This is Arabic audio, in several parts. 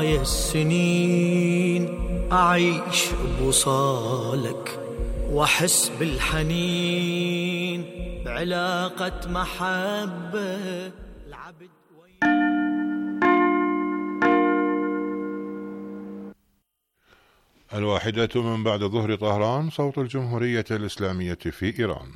هاي السنين أعيش بوصالك وأحس بالحنين بعلاقة محبة العبد. الواحدة من بعد ظهر طهران، صوت الجمهورية الإسلامية في إيران.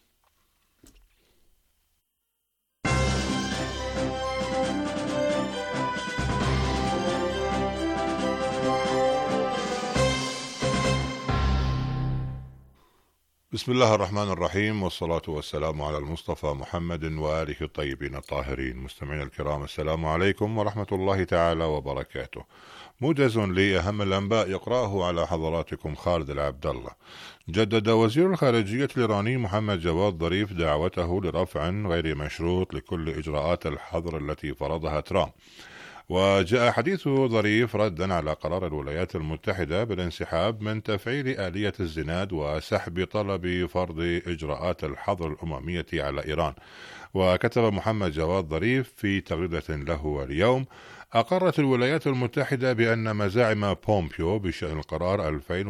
بسم الله الرحمن الرحيم، والصلاة والسلام على المصطفى محمد وآله الطيبين الطاهرين. مستمعينا الكرام، السلام عليكم ورحمة الله تعالى وبركاته. موجز لأهم الأنباء يقرأه على حضراتكم خالد العبد الله. جدد وزير الخارجية الإيراني محمد جواد ظريف دعوته لرفع غير مشروط لكل إجراءات الحظر التي فرضها ترامب. وجاء حديث ظريف ردا على قرار الولايات المتحدة بالانسحاب من تفعيل آلية الزناد وسحب طلب فرض إجراءات الحظر الأممية على إيران. وكتب محمد جواد ظريف في تغريدة له اليوم: أقرت الولايات المتحدة بأن مزاعم بومبيو بشأن القرار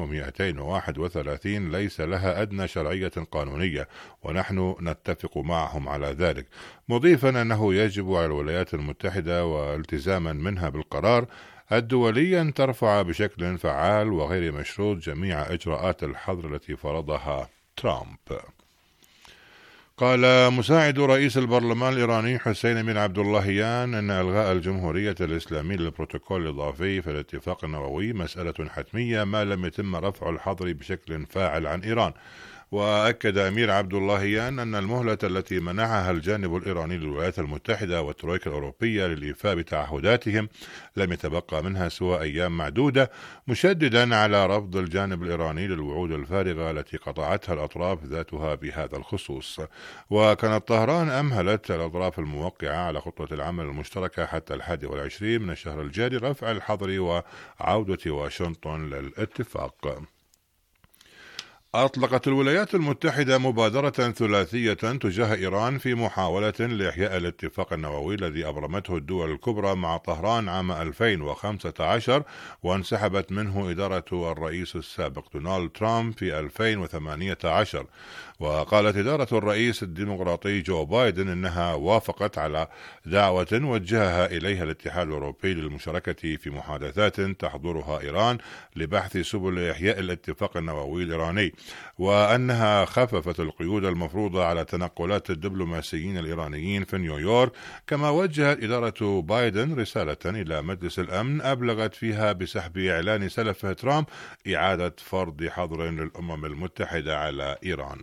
2231 ليس لها أدنى شرعية قانونية، ونحن نتفق معهم على ذلك، مضيفا أنه يجب على الولايات المتحدة والتزاما منها بالقرار الدولي أن ترفع بشكل فعال وغير مشروط جميع إجراءات الحظر التي فرضها ترامب. قال مساعد رئيس البرلمان الإيراني حسين بن عبد اللهيان أن إلغاء الجمهورية الإسلامية للبروتوكول الإضافي في الاتفاق النووي مسألة حتمية ما لم يتم رفع الحظر بشكل فاعل عن إيران. وأكد أمير عبد اللهيان أن المهلة التي منحها الجانب الإيراني للولايات المتحدة والترويكا الأوروبية للإيفاء بتعهداتهم لم يتبقى منها سوى أيام معدودة، مشددا على رفض الجانب الإيراني للوعود الفارغة التي قطعتها الأطراف ذاتها بهذا الخصوص. وكانت طهران أمهلت الأطراف الموقعة على خطة العمل المشتركة حتى 21 من الشهر الجاري رفع الحظر وعودة واشنطن للاتفاق. أطلقت الولايات المتحدة مبادرة ثلاثية تجاه إيران في محاولة لإحياء الاتفاق النووي الذي أبرمته الدول الكبرى مع طهران عام 2015 وانسحبت منه إدارة الرئيس السابق دونالد ترامب في 2018. وقالت إدارة الرئيس الديمقراطي جو بايدن إنها وافقت على دعوة وجهها إليها الاتحاد الأوروبي للمشاركة في محادثات تحضرها إيران لبحث سبل إحياء الاتفاق النووي الإيراني، وأنها خففت القيود المفروضة على تنقلات الدبلوماسيين الإيرانيين في نيويورك. كما وجهت إدارة بايدن رسالة إلى مجلس الأمن أبلغت فيها بسحب إعلان سلفه ترامب إعادة فرض حظر للأمم المتحدة على إيران.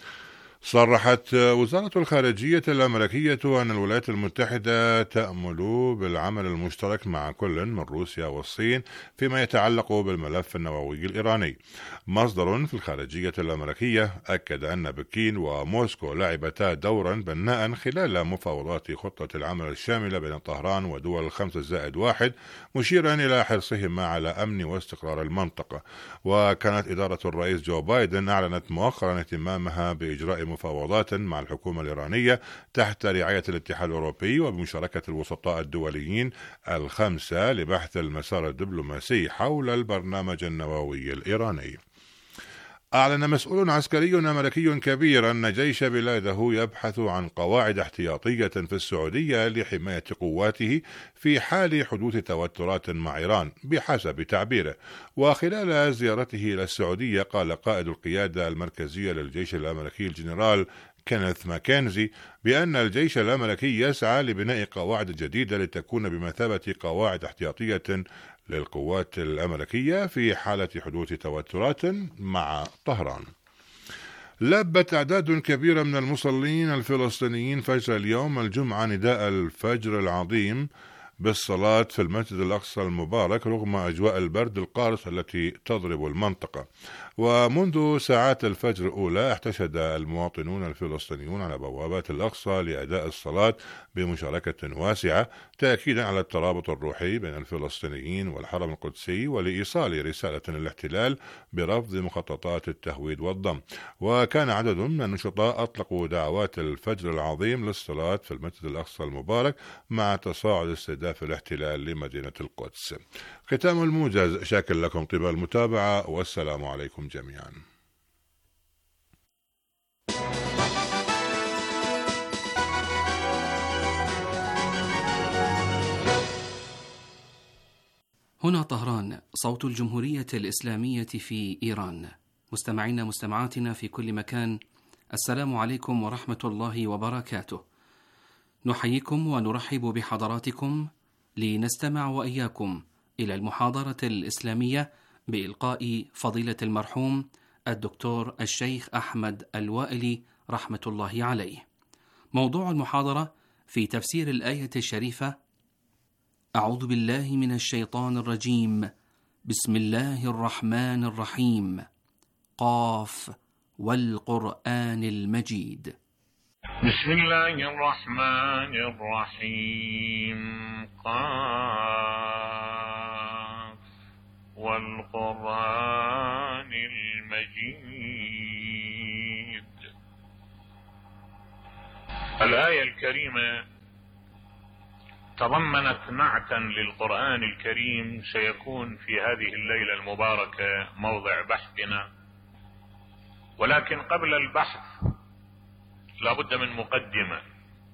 صرحت وزارة الخارجية الأمريكية أن الولايات المتحدة تأمل بالعمل المشترك مع كل من روسيا والصين فيما يتعلق بالملف النووي الإيراني. مصدر في الخارجية الأمريكية أكد أن بكين وموسكو لعبتا دورا بناء خلال مفاوضات خطة العمل الشاملة بين طهران ودول 5+1، مشيرا إلى حرصهما على أمن واستقرار المنطقة. وكانت إدارة الرئيس جو بايدن أعلنت مؤخرا اهتمامها بإجراء مفاوضات مع الحكومة الإيرانية تحت رعاية الاتحاد الأوروبي وبمشاركة الوسطاء الدوليين الخمسة لبحث المسار الدبلوماسي حول البرنامج النووي الإيراني. أعلن مسؤول عسكري أمريكي كبير أن جيش بلاده يبحث عن قواعد احتياطية في السعودية لحماية قواته في حال حدوث توترات مع إيران بحسب تعبيره. وخلال زيارته إلى السعودية قال قائد القيادة المركزية للجيش الأمريكي الجنرال كينيث ماكنزي بأن الجيش الأمريكي يسعى لبناء قواعد جديدة لتكون بمثابة قواعد احتياطية للقوات الأمريكية في حالة حدوث توترات مع طهران. لبت أعداد كبيرة من المصلين الفلسطينيين فجر اليوم الجمعة نداء الفجر العظيم بالصلاة في المسجد الأقصى المبارك رغم أجواء البرد القارس التي تضرب المنطقة. ومنذ ساعات الفجر الأولى احتشد المواطنون الفلسطينيون على بوابات الأقصى لأداء الصلاة بمشاركة واسعة تأكيدا على الترابط الروحي بين الفلسطينيين والحرم القدسي ولإيصال رسالة للاحتلال برفض مخططات التهويد والضم. وكان عدد من النشطاء أطلقوا دعوات الفجر العظيم للصلاة في المسجد الأقصى المبارك مع تصاعد استهداف في الاحتلال لمدينة القدس. ختام الموجز، شاكر لكم طيب المتابعة، والسلام عليكم جميعا. هنا طهران، صوت الجمهورية الإسلامية في إيران. مستمعينا مستمعاتنا في كل مكان، السلام عليكم ورحمة الله وبركاته. نحييكم ونرحب بحضراتكم لنستمع وإياكم إلى المحاضرة الإسلامية بإلقاء فضيلة المرحوم الدكتور الشيخ أحمد الوائلي رحمة الله عليه. موضوع المحاضرة في تفسير الآية الشريفة: أعوذ بالله من الشيطان الرجيم، بسم الله الرحمن الرحيم، قاف والقرآن المجيد. بسم الله الرحمن الرحيم، قاف والقرآن المجيد. الآية الكريمة تضمنت نعتا للقرآن الكريم سيكون في هذه الليلة المباركة موضع بحثنا، ولكن قبل البحث لا بد من مقدمة.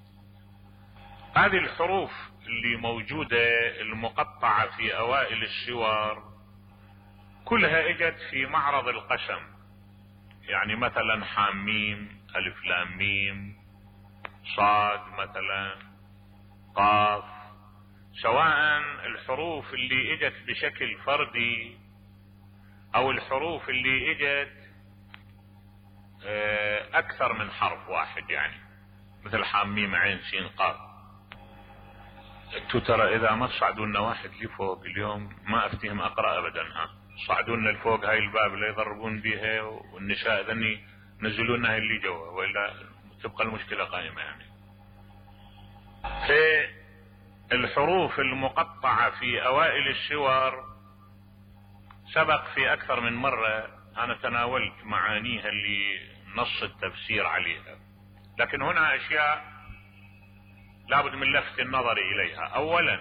هذه الحروف اللي موجودة المقطعة في أوائل السور كلها اجت في معرض القسم، يعني مثلا حاميم، ألف لام ميم، صاد مثلا، قاف. سواء الحروف اللي اجت بشكل فردي او الحروف اللي اجت اكثر من حرف واحد، يعني مثل حاميم عين سين قاف. انتو ترى اذا ما تصعدوا لنا واحد لفوق اليوم ما افتهم اقرا ابدا. صعدوا لنا لفوق هاي الباب اللي يضربون بيها، والنساء ذني نزلوا لنا هاي اللي جوا، والا تبقى المشكله قائمه. يعني في الحروف المقطعة في أوائل السور سبق في أكثر من مرة أنا تناولت معانيها اللي نص التفسير عليها، لكن هنا أشياء لابد من لفت النظر إليها. أولا،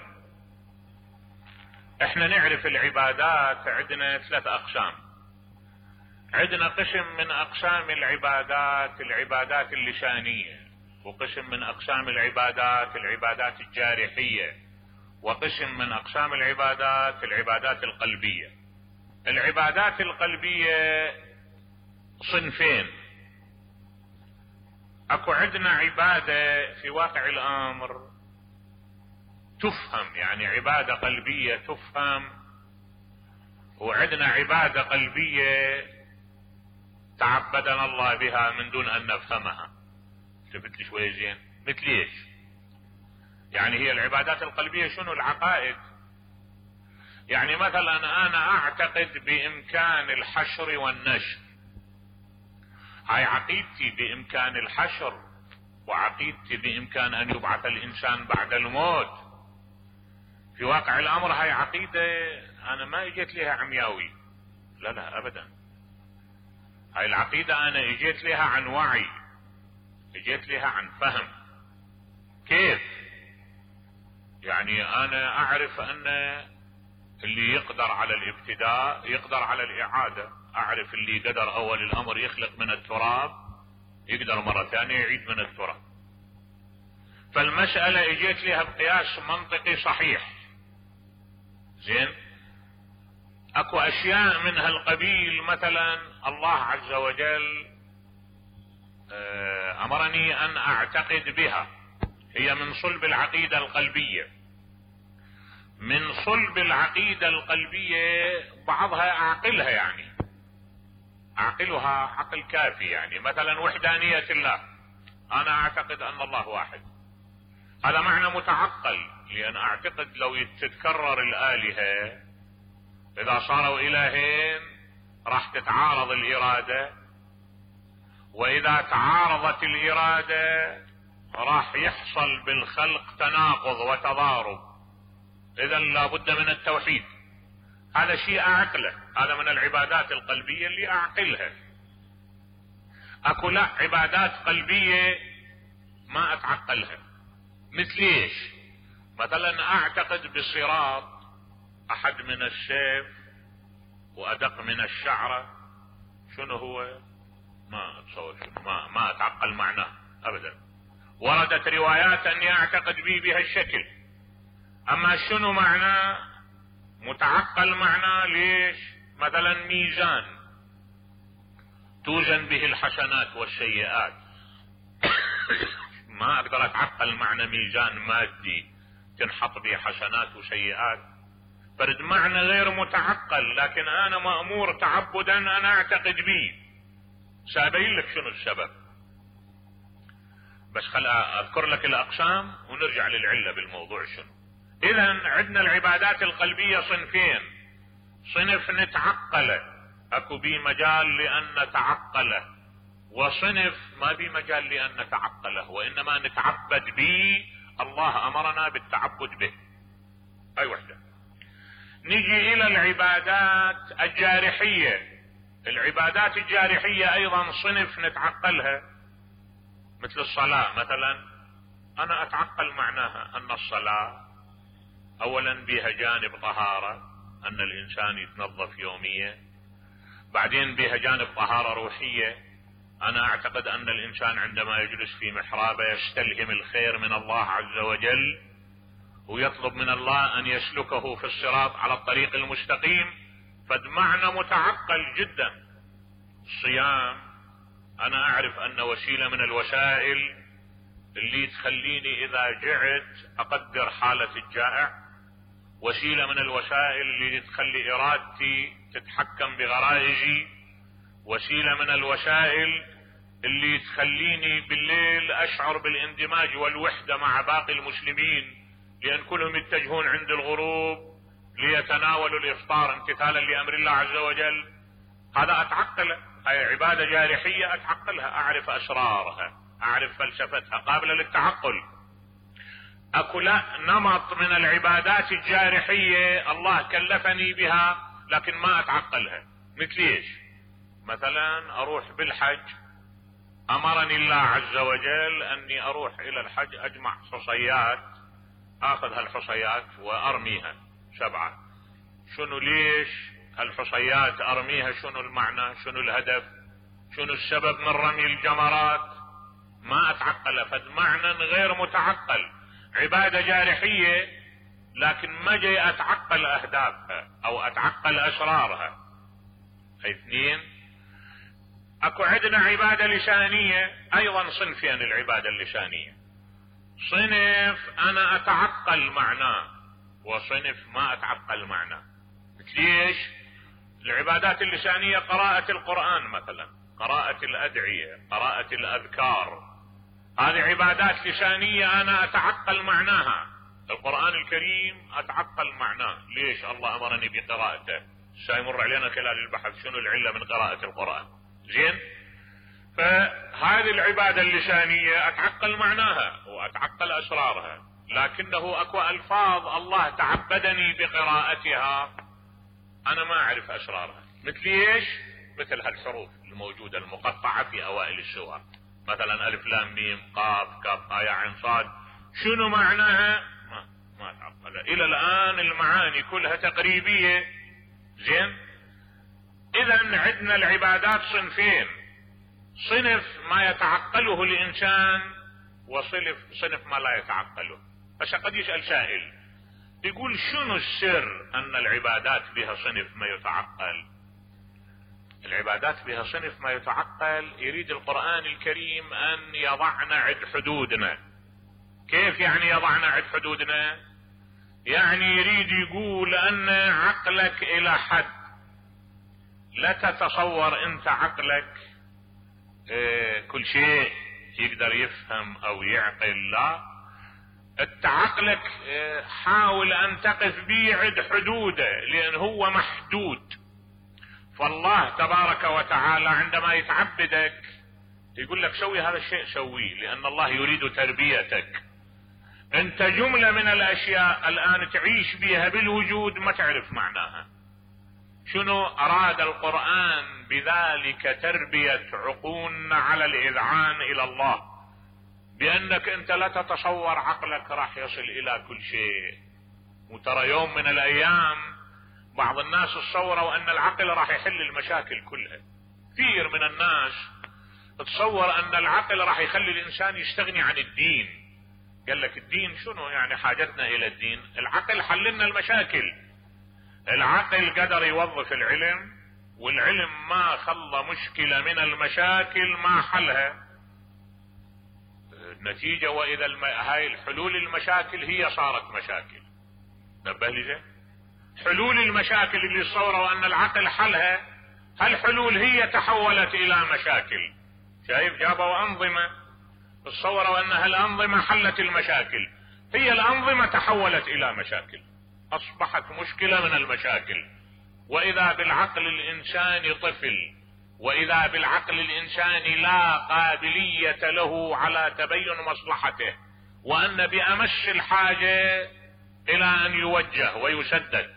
احنا نعرف العبادات عندنا 3 أقسام. عندنا قسم من أقسام العبادات اللسانية، وقسم من أقسام العبادات الجارحية، وقسم من أقسام العبادات القلبية. العبادات القلبية صنفين. اكو عندنا عبادة في واقع الامر تفهم، يعني عبادة قلبية تفهم، وعندنا عبادة قلبية تعبدنا الله بها من دون ان نفهمها. شفت لي شوية زين؟ مثل ايش؟ يعني هي العبادات القلبية شنو؟ العقائد. يعني مثلا انا اعتقد بامكان الحشر والنشر، هاي عقيدتي بامكان الحشر، وعقيدتي بامكان ان يبعث الانسان بعد الموت. في واقع الامر هاي عقيدة انا ما اجيت لها عمياوي، لا ابدا. هاي العقيدة انا اجيت لها عن وعي، اجيت لها عن فهم. كيف؟ يعني انا اعرف ان اللي يقدر على الابتداء يقدر على الاعادة. اعرف اللي قدر اول الامر يخلق من التراب يقدر مرة ثانية يعيد من التراب. فالمسألة اجيت لها بقياس منطقي صحيح. زين؟ اكو اشياء من هالقبيل مثلا الله عز وجل امرني ان اعتقد بها، هي من صلب العقيدة القلبية. من صلب العقيدة القلبية بعضها اعقلها، يعني اعقلها عقل كافي. يعني مثلا وحدانية الله، انا اعتقد ان الله واحد، هذا معنى متعقل. لان اعتقد لو تتكرر الالهة اذا صاروا الهين راح تتعارض الارادة، واذا تعارضت الارادة راح يحصل بالخلق تناقض وتضارب. اذا لابد من التوحيد. هذا شيء اعقله، هذا من العبادات القلبية اللي اعقلها. اكو لا عبادات قلبية ما اتعقلها. مثل ايش؟ مثلا اعتقد بصراط احد من السيف وادق من الشعرة. شنو هو؟ ما اتصور شنو، ما اتعقل معناه ابدا. وردت روايات اني اعتقد به بهالشكل، اما شنو معناه متعقل معناه. ليش؟ مثلا ميزان توزن به الحسنات والسيئات ما اقدر اتعقل معنى ميزان مادي تنحط به حسنات وسيئات، فرد معنى غير متعقل، لكن انا مأمور تعبدا انا اعتقد به. سأبين لك شنو السبب، بس خل اذكر لك الاقسام ونرجع للعلة بالموضوع شنو. اذا عندنا العبادات القلبية صنفين، صنف نتعقله اكو بي مجال لان نتعقله، وصنف ما بي مجال لان نتعقله وانما نتعبد به، الله امرنا بالتعبد به. اي وحدة. نجي الى العبادات الجارحية. العبادات الجارحية ايضا صنف نتعقلها، مثل الصلاة مثلا. انا اتعقل معناها ان الصلاة اولا بها جانب طهارة، ان الانسان يتنظف يوميا، بعدين بها جانب طهارة روحية. انا اعتقد ان الانسان عندما يجلس في محرابه يستلهم الخير من الله عز وجل ويطلب من الله ان يسلكه في الصراط على الطريق المستقيم، فمعنى متعقل جدا. الصيام انا اعرف ان وسيلة من الوسائل اللي تخليني اذا جعت اقدر حالة الجائع، وسيلة من الوسائل اللي تخلي ارادتي تتحكم بغرائزي، وسيلة من الوسائل اللي تخليني بالليل اشعر بالاندماج والوحدة مع باقي المسلمين، لان كلهم يتجهون عند الغروب ليتناولوا الافطار امتثالا لامر الله عز وجل. هذا اتعقله، هي عبادة جارحية اتعقلها، اعرف اسرارها، اعرف فلسفتها، قابلة للتعقل. اكو لا نمط من العبادات الجارحية الله كلفني بها لكن ما اتعقلها. مثل ايش؟ مثلا اروح بالحج، امرني الله عز وجل اني اروح الى الحج اجمع حصيات، اخذ هالحصيات وارميها 7. شنو ليش هالحصيات ارميها؟ شنو المعنى؟ شنو الهدف؟ شنو السبب من رمي الجمرات؟ ما اتعقل، فمعنى غير متعقل. عبادة جارحية لكن ما جاي اتعقل اهدافها او اتعقل اسرارها. هي 2. اكو عندنا عبادة لسانية ايضا صنفين. العبادة اللسانية صنف انا اتعقل معناه وصنف ما اتعقل معناه. ليش؟ العبادات اللسانية قراءة القرآن مثلا، قراءة الادعية، قراءة الاذكار، هذه عبادات لسانية انا اتعقل معناها. القرآن الكريم اتعقل معناه. ليش؟ الله امرني بقراءته. سيمر علينا خلال البحث شنو العلة من قراءة القرآن. زين؟ فهذه العبادة اللسانية اتعقل معناها واتعقل اسرارها، لكنه اكو الفاظ الله تعبدني بقراءتها انا ما اعرف اسرارها. مثل ايش؟ مثل هالحروف الموجودة المقطعة في اوائل السور، مثلا الف لام ميم قاف كاف آية عين صاد، شنو معناها؟ ما اتعقل الى الان. المعاني كلها تقريبية. زين؟ اذا عندنا العبادات صنفين، صنف ما يتعقله الانسان وصنف ما لا يتعقله. بس قد يسأل سائل يقول شنو السر ان العبادات بها صنف ما يتعقل؟ العبادات بها صنف ما يتعقل يريد القرآن الكريم ان يضعنا عند حدودنا. كيف يعني يضعنا عند حدودنا؟ يعني يريد يقول ان عقلك الى حد لا تتصور انت عقلك كل شيء يقدر يفهم او يعقل، لا، انت عقلك حاول ان تقف بيه عند حدوده لان هو محدود. فالله تبارك وتعالى عندما يتعبدك يقول لك سوي هذا الشيء سويه، لان الله يريد تربيتك. انت جملة من الاشياء الان تعيش بها بالوجود ما تعرف معناها. شنو اراد القرآن بذلك؟ تربية عقولنا على الاذعان الى الله، بأنك أنت لا تتصور عقلك راح يصل إلى كل شيء. وترى يوم من الأيام بعض الناس تصوروا أن العقل راح يحل المشاكل كلها. كثير من الناس تصور أن العقل راح يخلي الإنسان يستغني عن الدين. قال لك الدين شنو يعني حاجتنا إلى الدين؟ العقل حللنا المشاكل. العقل قدر يوظف العلم، والعلم ما خلى مشكلة من المشاكل ما حلها. النتيجة وإذا هاي الحلول المشاكل هي صارت مشاكل. نبه لي زين، حلول المشاكل اللي صوروا أن العقل حلها، هالحلول هي تحولت إلى مشاكل. شايف؟ جابوا أنظمة تصوروا أن هالأنظمة حلت المشاكل، هي الأنظمة تحولت إلى مشاكل، أصبحت مشكلة من المشاكل. وإذا بالعقل الإنساني طفل، وإذا بالعقل الإنساني لا قابلية له على تبين مصلحته، وأن بأمس الحاجة إلى أن يوجه ويسدد.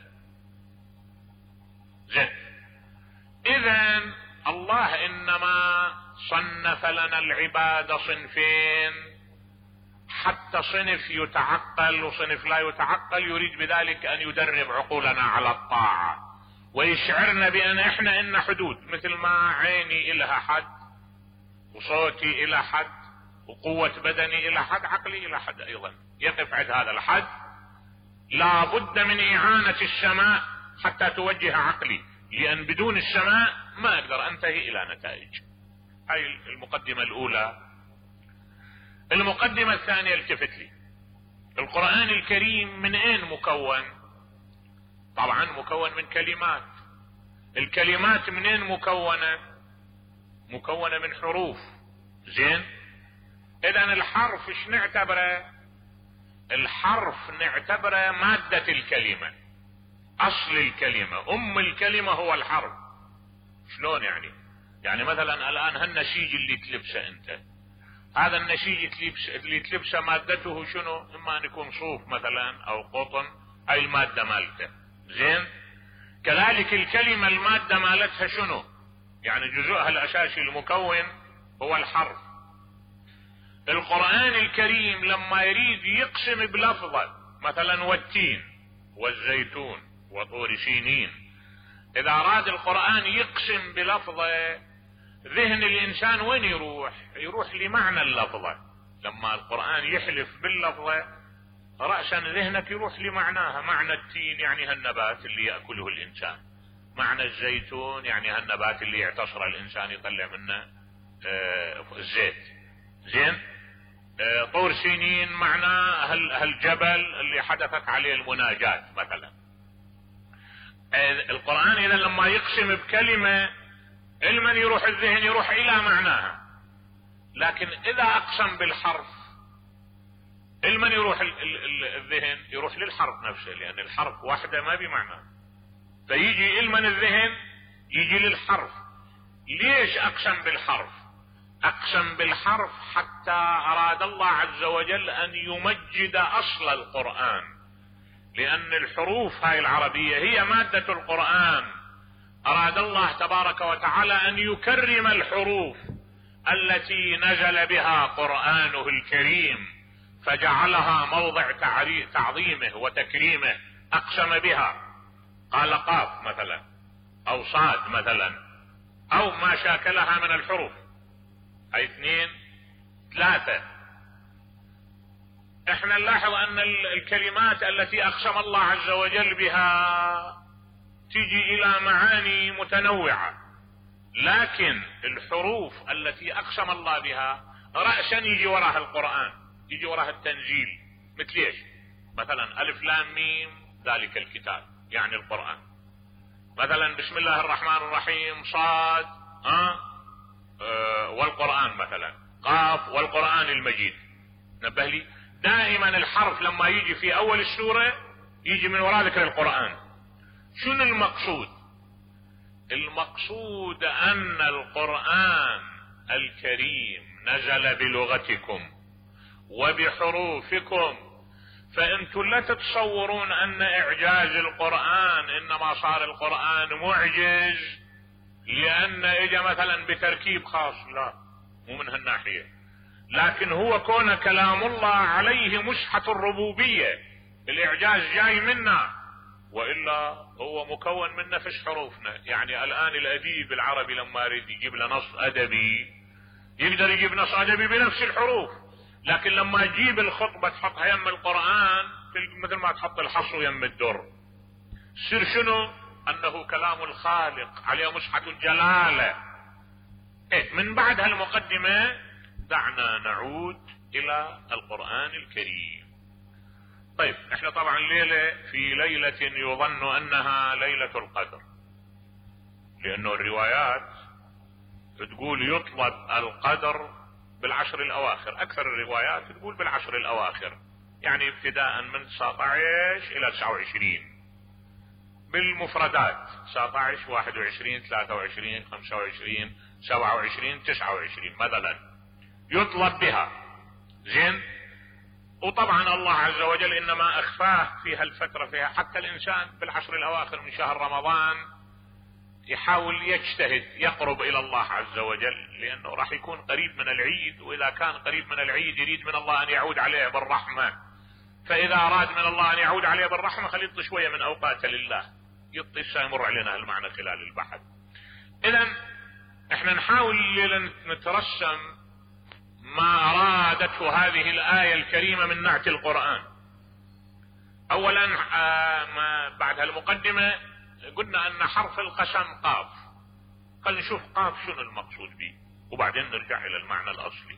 زين، إذن الله إنما صنف لنا العبادة صنفين، حتى صنف يتعقل وصنف لا يتعقل، يريد بذلك أن يدرب عقولنا على الطاعة ويشعرنا بأن إحنا إن حدود، مثل ما عيني إلها حد، وصوتي إلى حد، وقوة بدني إلى حد، عقلي إلى حد أيضا يقف عند هذا الحد. لا بد من إعانة السماء حتى توجه عقلي، لأن بدون السماء ما أقدر أنتهي إلى نتائج. هاي المقدمة الأولى. المقدمة الثانية، التفت لي، القرآن الكريم من أين مكون؟ طبعا مكون من كلمات. الكلمات منين مكونة؟ مكونة من حروف. زين، إذن الحرف ايش نعتبره؟ الحرف نعتبره مادة الكلمة، أصل الكلمة، أم الكلمة هو الحرف. شلون يعني؟ يعني مثلا الآن هالنسيج اللي تلبسه أنت، هذا النسيج اللي تلبسه مادته شنو؟ إما أن يكون صوف مثلا أو قطن، هاي المادة مالته. زين، كذلك الكلمة المادة مالتها شنو؟ يعني جزءها الأساسي المكون هو الحرف. القرآن الكريم لما يريد يقسم بلفظة، مثلا والتين والزيتون وطور سينين، إذا أراد القرآن يقسم بلفظة، ذهن الإنسان وين يروح؟ يروح لمعنى اللفظة. لما القرآن يحلف باللفظة رأسا ذهنك يروح لمعناها. معنى التين يعني هالنبات اللي يأكله الإنسان، معنى الزيتون يعني هالنبات اللي يعتصر الإنسان يطلع منه الزيت. زين، طور سينين معناه هالجبل اللي حدثت عليه المناجاة مثلا. القرآن إذا لما يقسم بكلمة، علما يروح الذهن يروح إلى معناها، لكن إذا أقسم بالحرف علما يروح الذهن يروح للحرف نفسه، لأن الحرف واحدة ما بمعنى، فيجي علما الذهن يجي للحرف. ليش أقسم بالحرف؟ أقسم بالحرف حتى أراد الله عز وجل أن يمجد أصل القرآن، لأن الحروف هاي العربية هي مادة القرآن. أراد الله تبارك وتعالى أن يكرم الحروف التي نزل بها قرآنه الكريم، فجعلها موضع تعظيمه وتكريمه. أقسم بها، قال قاف مثلا أو صاد مثلا أو ما شاكلها من الحروف، أي 2 3. احنا نلاحظ أن الكلمات التي أقسم الله عز وجل بها تيجي إلى معاني متنوعة، لكن الحروف التي أقسم الله بها رأسا يجي وراها القرآن، يجي وراها التنزيل. مثل ايش؟ مثلا ألف لام ميم ذلك الكتاب يعني القرآن. مثلا بسم الله الرحمن الرحيم صاد والقرآن، مثلا قاف والقرآن المجيد. نبه لي، دائما الحرف لما يجي في أول السورة يجي من وراء ذكر القرآن. شنو المقصود؟ المقصود أن القرآن الكريم نزل بلغتكم وبحروفكم، فأنتم لا تتصورون أن إعجاز القرآن إنما صار القرآن معجز لأن إجا مثلا بتركيب خاص، لا، مو من هالناحية. لكن هو كون كلام الله عليه مسحة الربوبية، الاعجاز جاي منا، وإلا هو مكون من نفس حروفنا. يعني الآن الأديب العربي لما يريد يجيب له نص أدبي يقدر يجيب نص أدبي بنفس الحروف، لكن لما يجيب الخطبة تحطها يم القرآن مثل ما تحط الحصو يم الدر، سر شنو؟ أنه كلام الخالق عليه مسحة الجلالة. من بعد هالمقدمة دعنا نعود إلى القرآن الكريم. طيب احنا طبعا في ليلة يظن أنها ليلة القدر، لأنه الروايات تقول يطلب القدر بالعشر الأواخر، أكثر الروايات تقول بالعشر الأواخر، يعني ابتداء من 19 إلى 29 بالمفردات، 19 21 23 25 27 29 مثلا يطلب بها. زين. وطبعا الله عز وجل انما اخفاه في هالفترة فيها حتى الانسان بالعشر الاواخر من شهر رمضان يحاول يجتهد يقرب الى الله عز وجل، لانه راح يكون قريب من العيد، واذا كان قريب من العيد يريد من الله ان يعود عليه بالرحمة، فاذا اراد من الله ان يعود عليه بالرحمة خليه يعطي شوية من اوقاته لله، يعطي سيمر علينا المعنى خلال البحث. اذا احنا نحاول نترسم ما ارادته هذه الآية الكريمة من نعت القرآن. اولا ما بعد هالمقدمة قلنا ان حرف القسم قاف، خلينا نشوف قاف شنو المقصود به وبعدين نرجع الى المعنى الاصلي.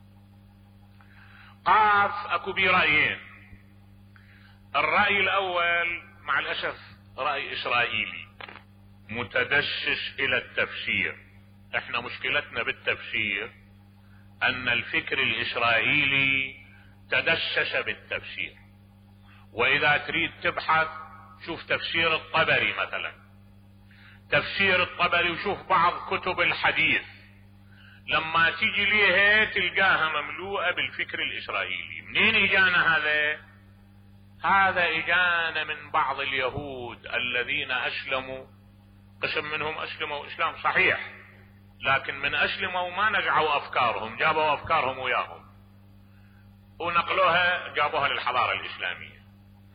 قاف اكو بيه رأيين. الرأي الاول مع الاسف رأي اسرائيلي متدسس الى التفسير. احنا مشكلتنا بالتفسير ان الفكر الاسرائيلي تدسس بالتفسير، واذا تريد تبحث شوف تفسير الطبري مثلا، تفسير الطبري وشوف بعض كتب الحديث، لما تيجي ليها تلقاها مملوءة بالفكر الاسرائيلي. منين اجانا هذا؟ هذا اجانا من بعض اليهود الذين اسلموا، قسم منهم اسلموا اسلام صحيح، لكن من اسلموا ما نزعوا افكارهم، جابوا افكارهم وياهم ونقلوها جابوها للحضارة الاسلامية.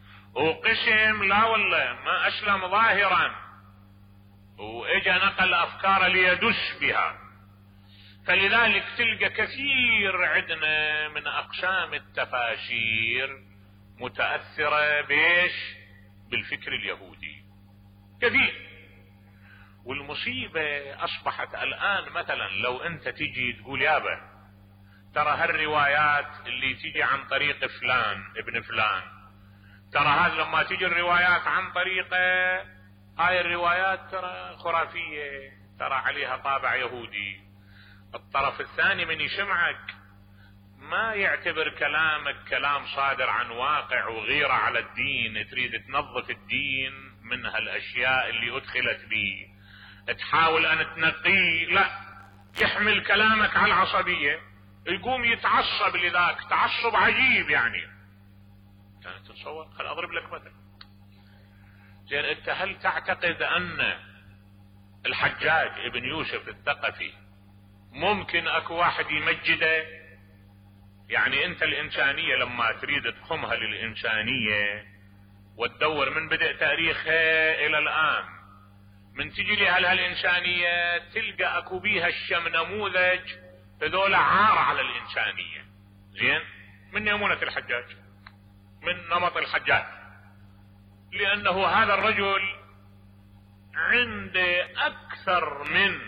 وقسم لا والله ما اسلم ظاهرا واجا نقل افكار ليدس بها. فلذلك تلقى كثير عندنا من اقسام التفاسير متأثرة بيش؟ بالفكر اليهودي كثير. والمصيبة اصبحت الان مثلا لو انت تجي تقول يابا ترى هالروايات اللي تجي عن طريق فلان ابن فلان، ترى هذا لما تجي الروايات عن طريقه هاي الروايات ترى خرافية، ترى عليها طابع يهودي. الطرف الثاني من يسمعك ما يعتبر كلامك كلام صادر عن واقع وغيرة على الدين، تريد تنظف الدين من هالاشياء اللي ادخلت به، تحاول ان تنقيه، لا يحمل كلامك على العصبية، يقوم يتعصب لذاك تعصب عجيب. يعني تتصور؟ خل اضرب لك مثل. زين انت هل تعتقد ان الحجاج ابن يوسف الثقفي ممكن اكو واحد يمجده؟ يعني انت الانسانية لما تريد تخمها للانسانية وتدور من بدء تاريخها الى الان، من تجي لها الانسانية تلقى اكو بيها الشم نموذج هذول عار على الانسانية. زين من نمونة الحجاج، من نمط الحجاج، لانه هذا الرجل عنده اكثر من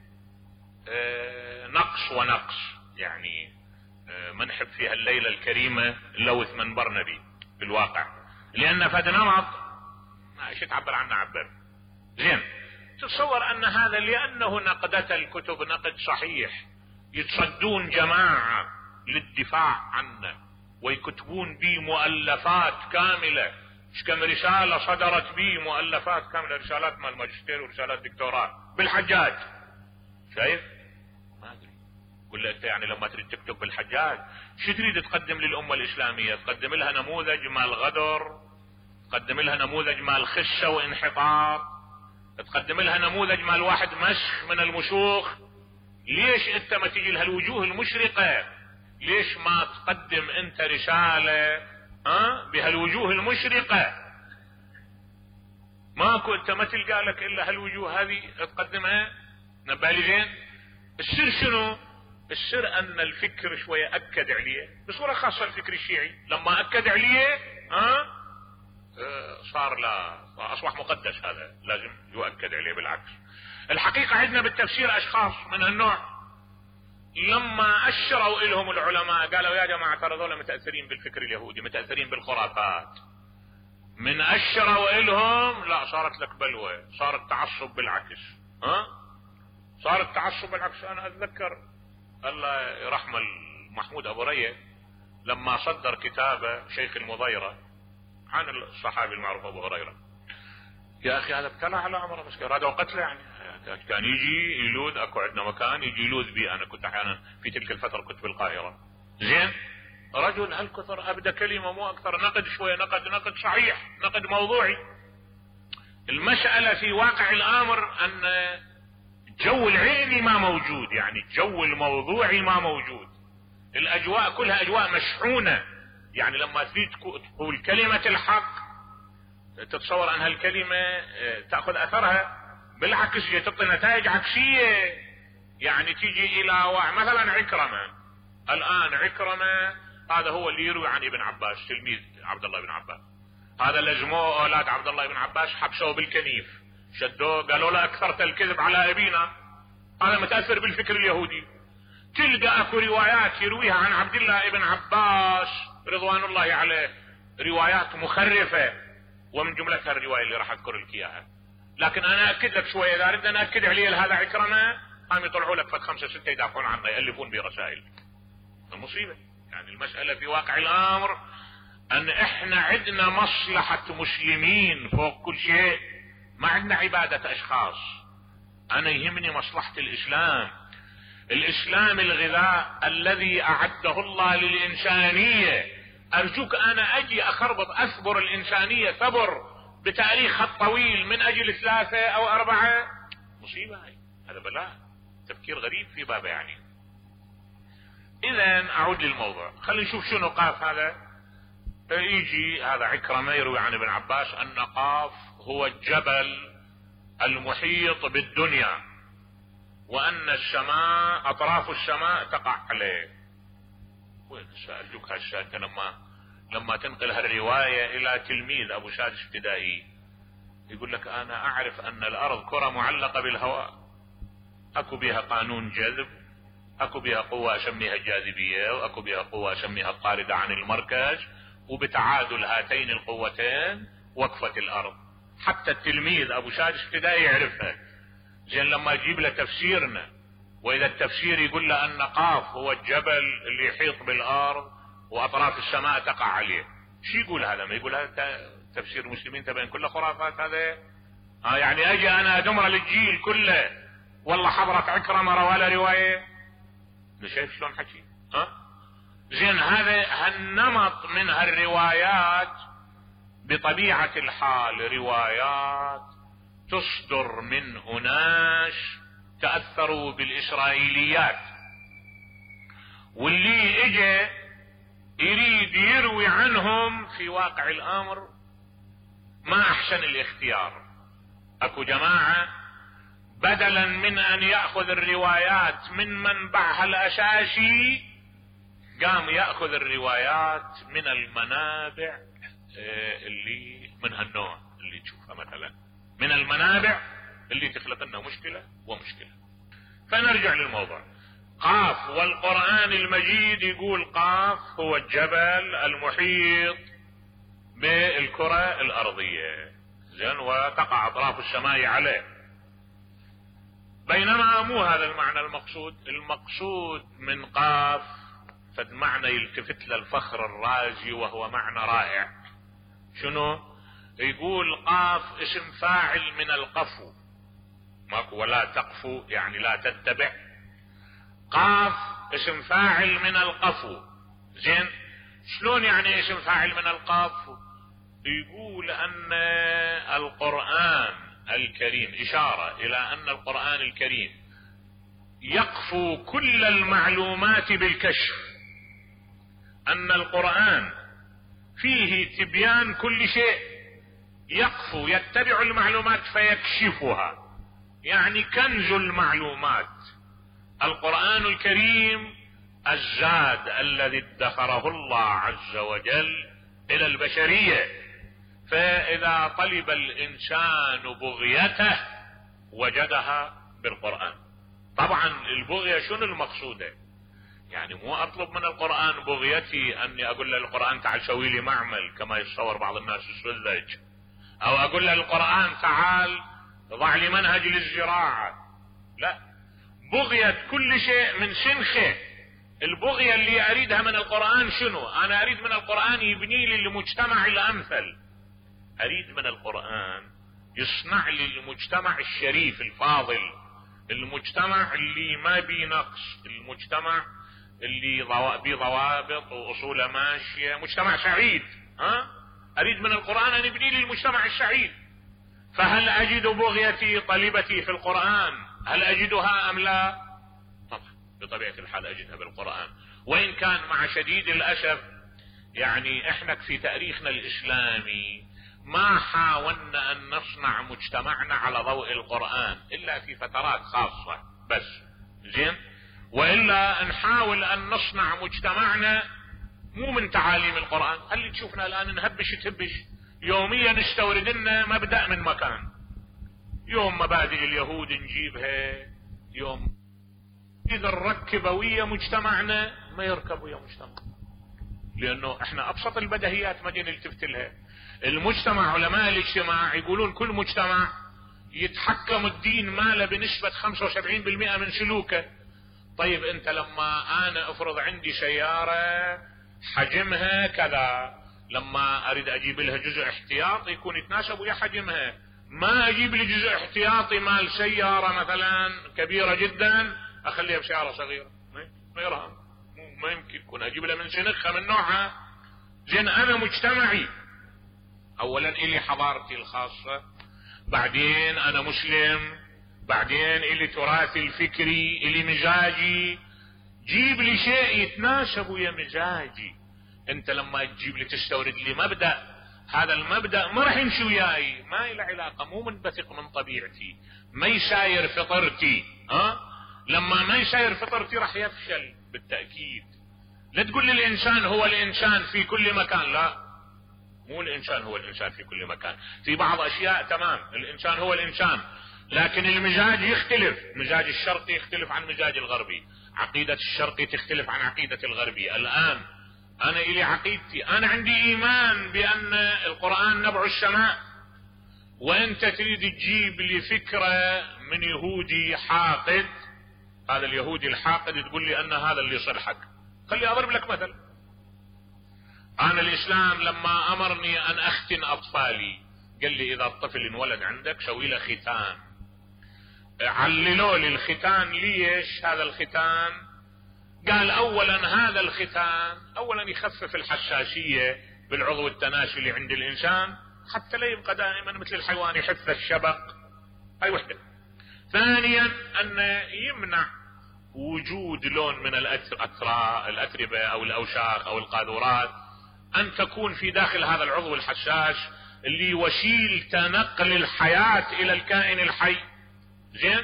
نقص ونقص. يعني ما نحب فيها الليلة الكريمة نلوث منبرنا به بالواقع، لان فد نمط ما ايش تعبر عنه عبر. زين تصور ان هذا لانه نقدته الكتب نقد صحيح يتصدون جماعة للدفاع عنه ويكتبون به مؤلفات كاملة، مش كم رسالة صدرت به مؤلفات كاملة، رسالات مال ماجستير ورسالات دكتوراه بالحجاج. شايف؟ ما ادري. قل له انت يعني لما تريد تكتب بالحجاج شو تريد تقدم للأمة الإسلامية؟ تقدم لها نموذج مال غدر، تقدم لها نموذج مال خشة وانحطاط، تقدم لها نموذج مال واحد مسخ من المشوخ. ليش انت ما تجي لها الوجوه المشرقة ليش ما تقدم انت رسالة بهالوجوه المشرقة؟ ماكو، انت ما تلقى لك الا هالوجوه هذه تقدمها. نبالي زين. السر شنو؟ السر ان الفكر شوية اكد عليه، بصورة خاصة الفكر الشيعي لما اكد عليه صار لا اصبح مقدس، هذا لازم يؤكد عليه. بالعكس الحقيقة عندنا بالتفسير اشخاص من هالنوع لما اشروا الهم العلماء قالوا يا جماعة ترى ذولا متأثرين بالفكر اليهودي، متأثرين بالخرافات، من اشروا الهم لا صارت لك بلوى، صار التعصب بالعكس. صار التعصب بالعكس. انا اتذكر الله يرحم محمود ابو ريه لما صدر كتابه شيخ المضيرة عن الصحابي المعروف ابو هريرة، يا اخي هذا ابتلع على عمره مسكين، رادوا قتله يعني. كان يجي يلوذ، اكو عندنا مكان يجي يلوذ بي، انا كنت احيانا في تلك الفترة كنت بالقاهرة. زين، رجل هالكثر ابدا كلمة مو اكثر، نقد شوية، نقد صحيح، نقد موضوعي. المسألة في واقع الامر ان الجو العلمي ما موجود، يعني الجو الموضوعي ما موجود. الاجواء كلها اجواء مشحونة، يعني لما تريد تقول كلمة الحق تتصور ان هالكلمة تأخذ اثرها، بالعكس تعطي نتائج عكسية. يعني تيجي الى مثلا عكرمة، الان عكرمة هذا هو اللي يروي عن ابن عباس، تلميذ عبد الله بن عباس. هذا لزموه اولاد عبد الله بن عباس، حبسوه بالكنيف، شدوه قالوا له اكثرت الكذب على ابينا. هذا متأثر بالفكر اليهودي. تلقى اكو روايات يرويها عن عبد الله بن عباس رضوان الله عليه، روايات مخرفة، ومن جملتها الرواية اللي راح اذكر لك اياها. لكن انا اكد لك شوية، اذا ردنا ناكد عليه هذا عكرمة قام يطلعوا لك 5 6 يدافعون عنه، يألفون برسائل. المصيبة يعني المسألة في واقع الامر ان احنا عندنا مصلحة مسلمين فوق كل شيء، ما عندنا عبادة اشخاص. انا يهمني مصلحة الاسلام. الاسلام الغذاء الذي اعده الله للانسانية. ارجوك انا اجي اخربط اثبر الانسانية ثبر بتاريخها الطويل من اجل 3 أو 4، مصيبة هاي، هذا بلاء، تفكير غريب في بابه يعني. اذا اعود للموضوع، خلينا نشوف شنو قاف هذا. يجي هذا عكرمة يروي عن ابن عباس ان قاف هو الجبل المحيط بالدنيا، وان السماء اطراف السماء تقع عليه. وين سألتك هالشاة لما تنقل هالرواية الى تلميذ ابو سادس ابتدائي يقول لك انا اعرف ان الارض كرة معلقة بالهواء، اكو بها قانون جذب، اكو بها قوة اسميها الجاذبية، واكو بها قوة اسميها الطاردة عن المركز، وبتعادل هاتين القوتين وقفت الارض. حتى التلميذ ابو سادس ابتدائي يعرفها. زين لما يجيب له تفسيرنا، واذا التفسير يقول له ان قاف هو الجبل اللي يحيط بالارض واطراف السماء تقع عليه، شو يقول هذا؟ ما يقول هذا تفسير المسلمين تبين كله خرافات هذا. يعني اجي انا ادمر للجيل كله والله حضرت عكرمة روى رواية. شايف شلون حكي؟ زين هذا هالنمط من هالروايات بطبيعة الحال روايات تصدر من أناس تأثروا بالإسرائيليات، واللي اجى يريد يروي عنهم في واقع الأمر ما أحسن الاختيار. أكو جماعة بدلا من أن يأخذ الروايات من منبعها الأساسي قام يأخذ الروايات من المنابع اللي من هالنوع اللي تشوفها مثلا، من المنابع اللي تخلق لنا مشكلة ومشكلة. فنرجع للموضوع. قاف والقرآن المجيد يقول قاف هو الجبل المحيط بالكرة الأرضية، زين، وتقع أطراف السماء عليه. بينما مو هذا المعنى المقصود. المقصود من قاف فد معنى يلتفت للفخر الرازي، وهو معنى رائع. شنو؟ يقول قاف اسم فاعل من القفو، ماكو ولا تقفو يعني لا تتبع. قاف اسم فاعل من القفو. زين، شلون يعني اسم فاعل من القفو؟ يقول ان القرآن الكريم اشارة الى ان القرآن الكريم يقفو كل المعلومات بالكشف. ان القرآن فيه تبيان كل شيء، يقفو يتبع المعلومات فيكشفها، يعني كنز المعلومات. القرآن الكريم الزاد الذي ادخره الله عز وجل الى البشرية، فاذا طلب الانسان بغيته وجدها بالقرآن. طبعا البغية شنو المقصودة؟ يعني مو اطلب من القرآن بغيتي اني اقول له القرآن تعال سوي لي معمل كما يتصور بعض الناس السذج، او اقول له القرآن تعال ضع لي منهج للزراعة. لا، بغية كل شيء من سنخه. البغية اللي اريدها من القرآن شنو؟ انا اريد من القرآن يبني لي المجتمع الامثل، اريد من القرآن يصنع لي المجتمع الشريف الفاضل، المجتمع اللي ما بيه نقص، المجتمع اللي بيه ضوابط واصوله ماشية، مجتمع سعيد. اريد من القرآن ان يبني لي المجتمع السعيد. فهل اجد بغيتي طلبتي في القرآن؟ هل اجدها ام لا؟ طبعا بطبيعة الحال اجدها بالقرآن، وان كان مع شديد الاسف يعني احنا في تاريخنا الاسلامي ما حاولنا ان نصنع مجتمعنا على ضوء القرآن الا في فترات خاصة بس، زين؟ والا نحاول ان نصنع مجتمعنا مو من تعاليم القرآن. هل تشوفنا الان نهبش تهبش يوميا نستورد لنا مبدأ من مكان، يوم مبادئ اليهود نجيبها، يوم اذا نركب ويا مجتمعنا ما يركب ويا مجتمع، لانه احنا ابسط البديهيات ما جينا نلتفت لها. المجتمع، علماء الاجتماع يقولون كل مجتمع يتحكم الدين ماله بنسبة 75% من سلوكه. طيب انت لما انا افرض عندي سيارة حجمها كذا، لما اريد اجيب لها جزء احتياطي يكون يتناسب ويا حجمها، ما اجيب لي جزء احتياطي مال سيارة مثلا كبيرة جدا اخليها بسيارة صغيرة، ما يرهم، ما يمكن يكون اجيب لها من سنخها من نوعها. زين انا مجتمعي اولا الي حضارتي الخاصة، بعدين انا مسلم، بعدين الي تراثي الفكري، الي مزاجي، جيب لي شيء يتناسب ويا مزاجي. انت لما تجيب لي تستورد لي مبدأ، هذا المبدأ ما راح يمشي وياي، ما له علاقة، مو منبثق من طبيعتي، ما يساير فطرتي. لما ما يساير فطرتي راح يفشل بالتأكيد. لا تقول لي الانسان هو الانسان في كل مكان، لا، مو الانسان هو الانسان في كل مكان. في بعض اشياء تمام الانسان هو الانسان، لكن المزاج يختلف، مزاج الشرقي يختلف عن مزاج الغربي، عقيدة الشرقي تختلف عن عقيدة الغربي. الان انا الي عقيدتي، انا عندي ايمان بان القرآن نبع السماء، وانت تريد تجيب لي فكرة من يهودي حاقد، هذا اليهودي الحاقد تقول لي ان هذا اللي يصلحك. خلي اضرب لك مثل. انا الاسلام لما امرني ان اختن اطفالي قال لي اذا الطفل انولد عندك سوي له ختان. عللوا لي الختان، ليش هذا الختان؟ قال اولا هذا الختان اولا يخفف الحساسية بالعضو التناسلي عند الانسان حتى لا يبقى دائما مثل الحيوان يحث الشبق، هاي وحدة. ثانيا ان يمنع وجود لون من الاتربة او الاوشاخ او القاذورات ان تكون في داخل هذا العضو الحساس اللي وسيل تنقل الحياة الى الكائن الحي. زين؟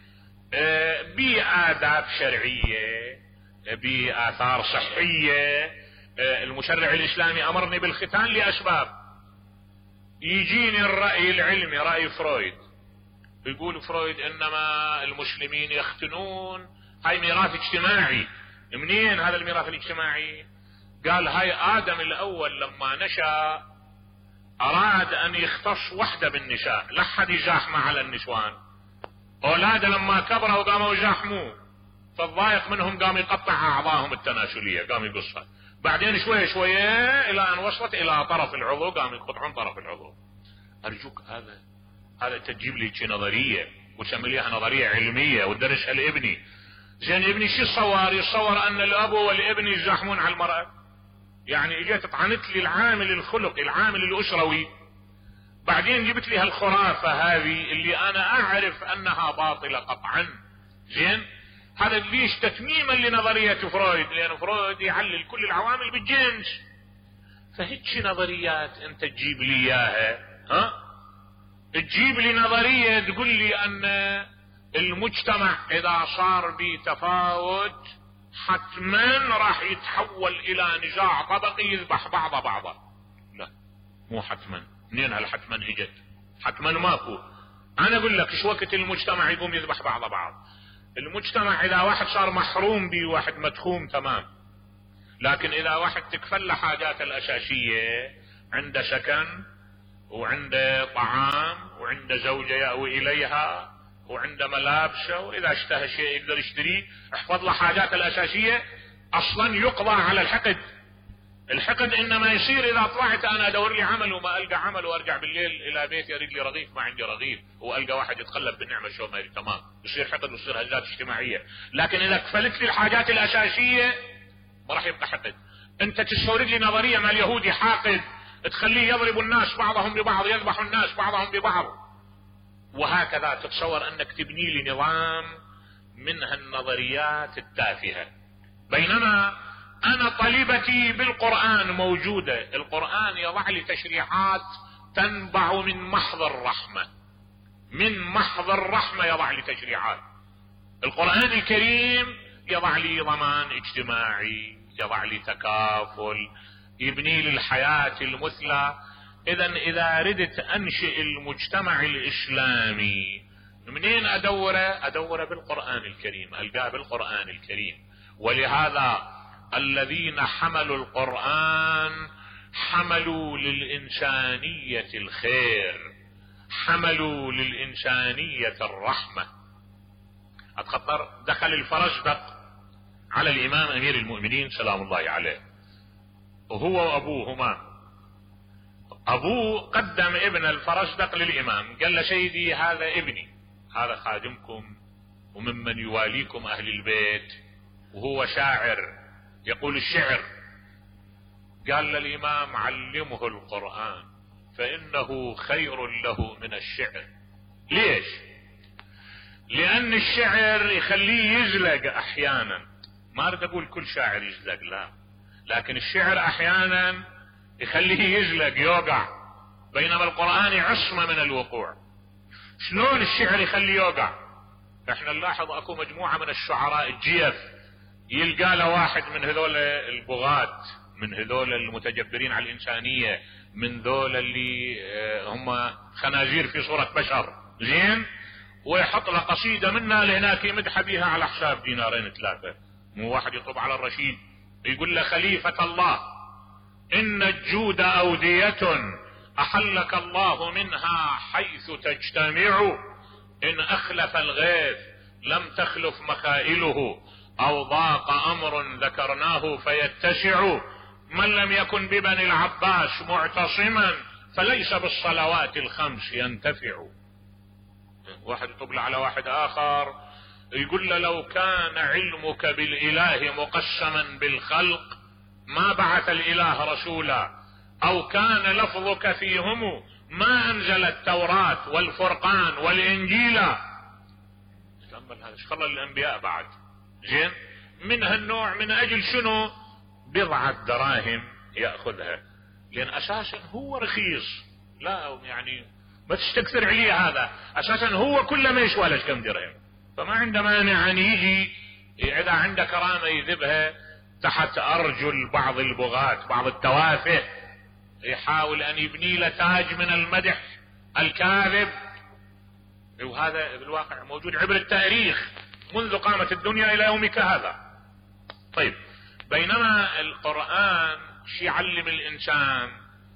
بآداب شرعية، بآثار صحية. المشرع الاسلامي امرني بالختان لاسباب. يجيني الرأي العلمي، رأي فرويد، يقول فرويد انما المسلمين يختنون، هاي ميراث اجتماعي. منين هذا الميراث الاجتماعي؟ قال هاي ادم الاول لما نشأ اراد ان يختص وحده بالنساء، لا حد يزاحمه على النسوان. اولاده لما كبروا وقاموا يزاحموه فالضايق منهم قام يقطع اعضائهم التناسلية، قام يقصها. بعدين شوية شوية الى ان وصلت الى طرف العضو قام يقطعون طرف العضو. ارجوك هذا تجيب لي شي نظرية وتسمي لي نظرية علمية وتدرسها لابني. زين ابني شو يصور ان الاب والابن يزاحمون على المرأة؟ يعني اجيت طعنت لي العامل الخلقي، العامل الاسروي، بعدين جبت لي هالخرافة هذه اللي انا اعرف انها باطلة قطعا. زين؟ هذا ليش؟ تتميما لنظرية فرويد، لأن فرويد يعلل كل العوامل بالجنس. فهيك نظريات انت تجيب لي اياها، تجيب لي نظرية تقول لي ان المجتمع اذا صار به تفاوت حتما راح يتحول الى نزاع طبقي يذبح بعض بعضا. لا، مو حتما. منين هالحتما اجت؟ حتما ماكو. انا اقول لك ايش وقت المجتمع يقوم يذبح بعض بعض؟ المجتمع اذا واحد صار محروم به، واحد مدخوم تمام، لكن اذا واحد تكفل حاجاته الاساسية، عنده سكن وعنده طعام وعنده زوجة يأوي اليها وعنده ملابسه، واذا اشتهى شيء يقدر يشتريه، احفظ له حاجاته الاساسية، اصلا يقضى على الحقد. الحقد انما يصير اذا طلعت انا ادور لي عمل وما القى عمل، وارجع بالليل الى بيتي اريد لي رغيف ما عندي رغيف، والقى واحد يتقلب بالنعمه شو ما يريد، تمام، يصير حقد ويصير هزات اجتماعيه. لكن اذا كفلت لي الحاجات الاساسيه ما راح يبقى حقد. انت تستورد لي نظريه مال اليهودي حاقد تخليه يضرب الناس بعضهم ببعض، يذبح الناس بعضهم ببعض، وهكذا تتصور انك تبني لي نظام من هالنظريات التافهه. بينما انا طلبتي بالقرآن موجودة. القرآن يضع لي تشريعات تنبع من محض الرحمة، من محض الرحمة يضع لي تشريعات. القرآن الكريم يضع لي ضمان اجتماعي، يضع لي تكافل، يبني لي الحياة المثلى. اذا ردت انشئ المجتمع الاسلامي منين ادوره بالقرآن الكريم، القاه بالقرآن الكريم. ولهذا الذين حملوا القرآن حملوا للإنسانية الخير، حملوا للإنسانية الرحمة. أتخطر دخل الفرزدق على الإمام أمير المؤمنين سلام الله عليه، وهو وأبوهما. أبوه قدم ابن الفرزدق للإمام، قال له سيدي هذا ابني، هذا خادمكم وممن يواليكم أهل البيت، وهو شاعر يقول الشعر. قال للإمام علمه القرآن فإنه خير له من الشعر. ليش؟ لأن الشعر يخليه يزلق أحيانا، ما أريد أقول كل شاعر يزلق، لا، لكن الشعر أحيانا يخليه يزلق يوقع، بينما القرآن عصمة من الوقوع. شلون الشعر يخليه يوقع؟ احنا نلاحظ اكو مجموعة من الشعراء الجيف يلقى له واحد من هذول البغاة، من هذول المتجبرين على الإنسانية، من ذول اللي هم خنازير في صورة بشر، زين، ويحط له قصيدة منها لهناك يمدح بيها على حساب دينارين ثلاثة. مو واحد يطب على الرشيد يقول له خليفة الله إن الجود أودية أحلك الله منها حيث تجتمع، إن أخلف الغيث لم تخلف مخائله، أو ضاق أمر ذكرناه فيتسع، من لم يكن ببني العباس معتصما فليس بالصلوات الخمس ينتفع. واحد يطبل على واحد آخر يقول له لو كان علمك بالإله مقسما بالخلق ما بعث الإله رسولا، أو كان لفظك فيهم ما أنزل التوراة والفرقان والإنجيل. تأمل هذا ايش خلى الأنبياء بعد، زين، من هالنوع. من أجل شنو؟ بضعة دراهم يأخذها، لأن أساسا هو رخيص، لا يعني ما تستكثر عليه، هذا أساسا هو كله ما يسوى لك كم درهم، فما عنده مانع أن يجي إذا عنده كرامة يذبها تحت أرجل بعض البغاة، بعض التوافه، يحاول أن يبني له تاج من المدح الكاذب. وهذا بالواقع موجود عبر التاريخ منذ قامت الدنيا إلى يومك هذا. طيب، بينما القرآن شي يعلم الإنسان؟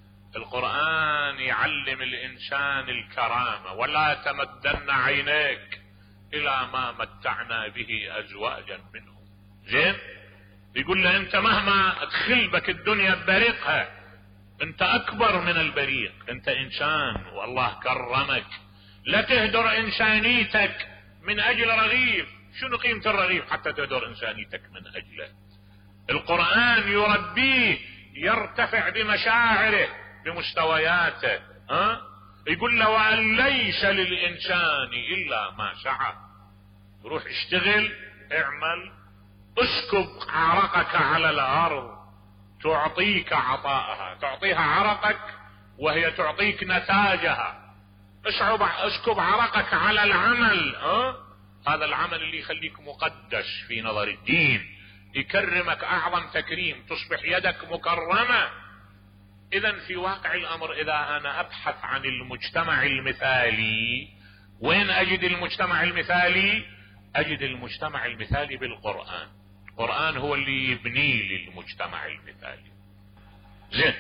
القرآن يعلم الإنسان الكرامة، ولا تمدن عينيك إلى ما متعنا به أزواجا منهم. زين، يقول له أنت مهما تخل بك الدنيا ببريقها أنت أكبر من البريق، أنت إنسان والله كرمك، لا تهدر إنسانيتك من أجل رغيف. شنو قيمة الرغيف حتى تهدر إنسانيتك من أجله؟ القرآن يربيه يرتفع بمشاعره بمستوياته، يقول له وأن ليس للإنسان إلا ما سعى. روح اشتغل اعمل، اسكب عرقك على الارض تعطيك عطاءها، تعطيها عرقك وهي تعطيك نتاجها. اسكب عرقك على العمل، هذا العمل اللي يخليك مقدس في نظر الدين، يكرمك اعظم تكريم، تصبح يدك مكرمة. اذا في واقع الامر اذا انا ابحث عن المجتمع المثالي، وين اجد المجتمع المثالي؟ اجد المجتمع المثالي بالقرآن. القرآن هو اللي يبني لي المجتمع المثالي. زين،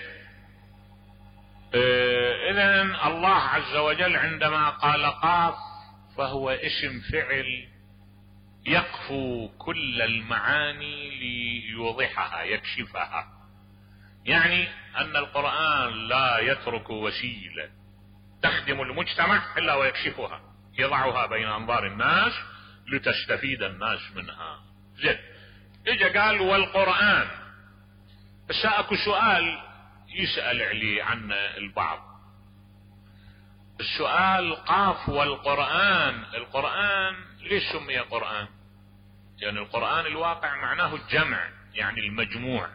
اذا الله عز وجل عندما قال قاف فهو اسم فعل يقفو كل المعاني ليوضحها يكشفها. يعني ان القرآن لا يترك وسيلة تخدم المجتمع الا ويكشفها، يضعها بين انظار الناس لتستفيد الناس منها. زين، اجا قال والقرآن. بس اكو سؤال يسأل عليه عن البعض، السؤال قاف والقرآن، القرآن ليش سمي قرآن؟ يعني القرآن الواقع معناه الجمع، يعني المجموع.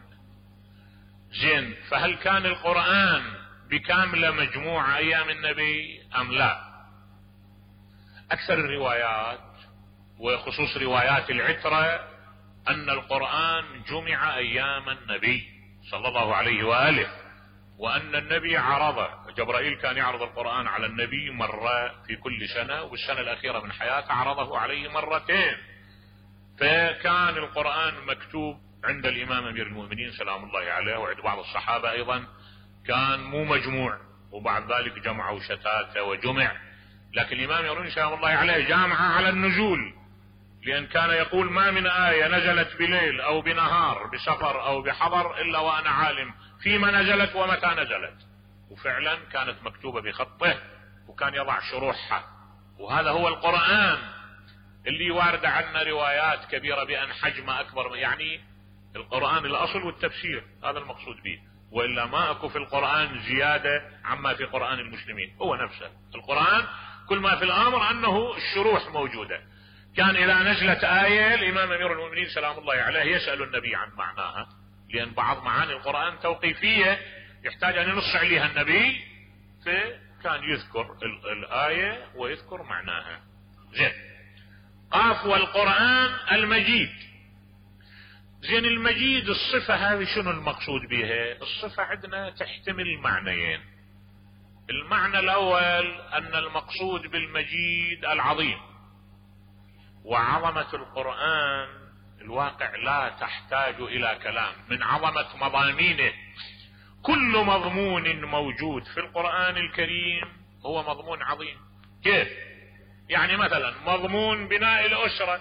زين، فهل كان القرآن بكاملة مجموعة ايام النبي ام لا؟ اكثر الروايات وخصوص روايات العترة ان القرآن جمع ايام النبي صلى الله عليه وآله، وان النبي عرضه، جبرائيل كان يعرض القرآن على النبي مرة في كل سنة، والسنة الاخيرة من حياته عرضه عليه مرتين. فكان القرآن مكتوب عند الامام امير المؤمنين سلام الله عليه وعند بعض الصحابة ايضا كان مو مجموع، وبعد ذلك جمعوا شتاته وجمع. لكن الامام يرون سلام الله عليه جامعة على النزول، لان كان يقول ما من آية نزلت بليل او بنهار بسفر او بحضر الا وانا عالم فيما نزلت ومتى نزلت. وفعلا كانت مكتوبة بخطه وكان يضع شروحها. وهذا هو القرآن اللي وارد عنا روايات كبيرة بأن حجمه اكبر، يعني القرآن الاصل والتفسير هذا المقصود به، وإلا ما اكو في القرآن زيادة عما في قرآن المسلمين، هو نفسه القرآن. كل ما في الامر انه الشروح موجودة. كان اذا نزلت آية الامام امير المؤمنين سلام الله عليه يسأل النبي عن معناها، لان بعض معاني القرآن توقيفية يحتاج ان ينص عليها النبي، فكان يذكر الآية ويذكر معناها. زين، قاف والقرآن المجيد. زين، المجيد الصفة هذه شنو المقصود بها؟ الصفة عندنا تحتمل معنيين. المعنى الاول ان المقصود بالمجيد العظيم، وعظمة القرآن الواقع لا تحتاج الى كلام من عظمة مضامينه. كل مضمون موجود في القرآن الكريم هو مضمون عظيم. كيف؟ يعني مثلا مضمون بناء الأسرة،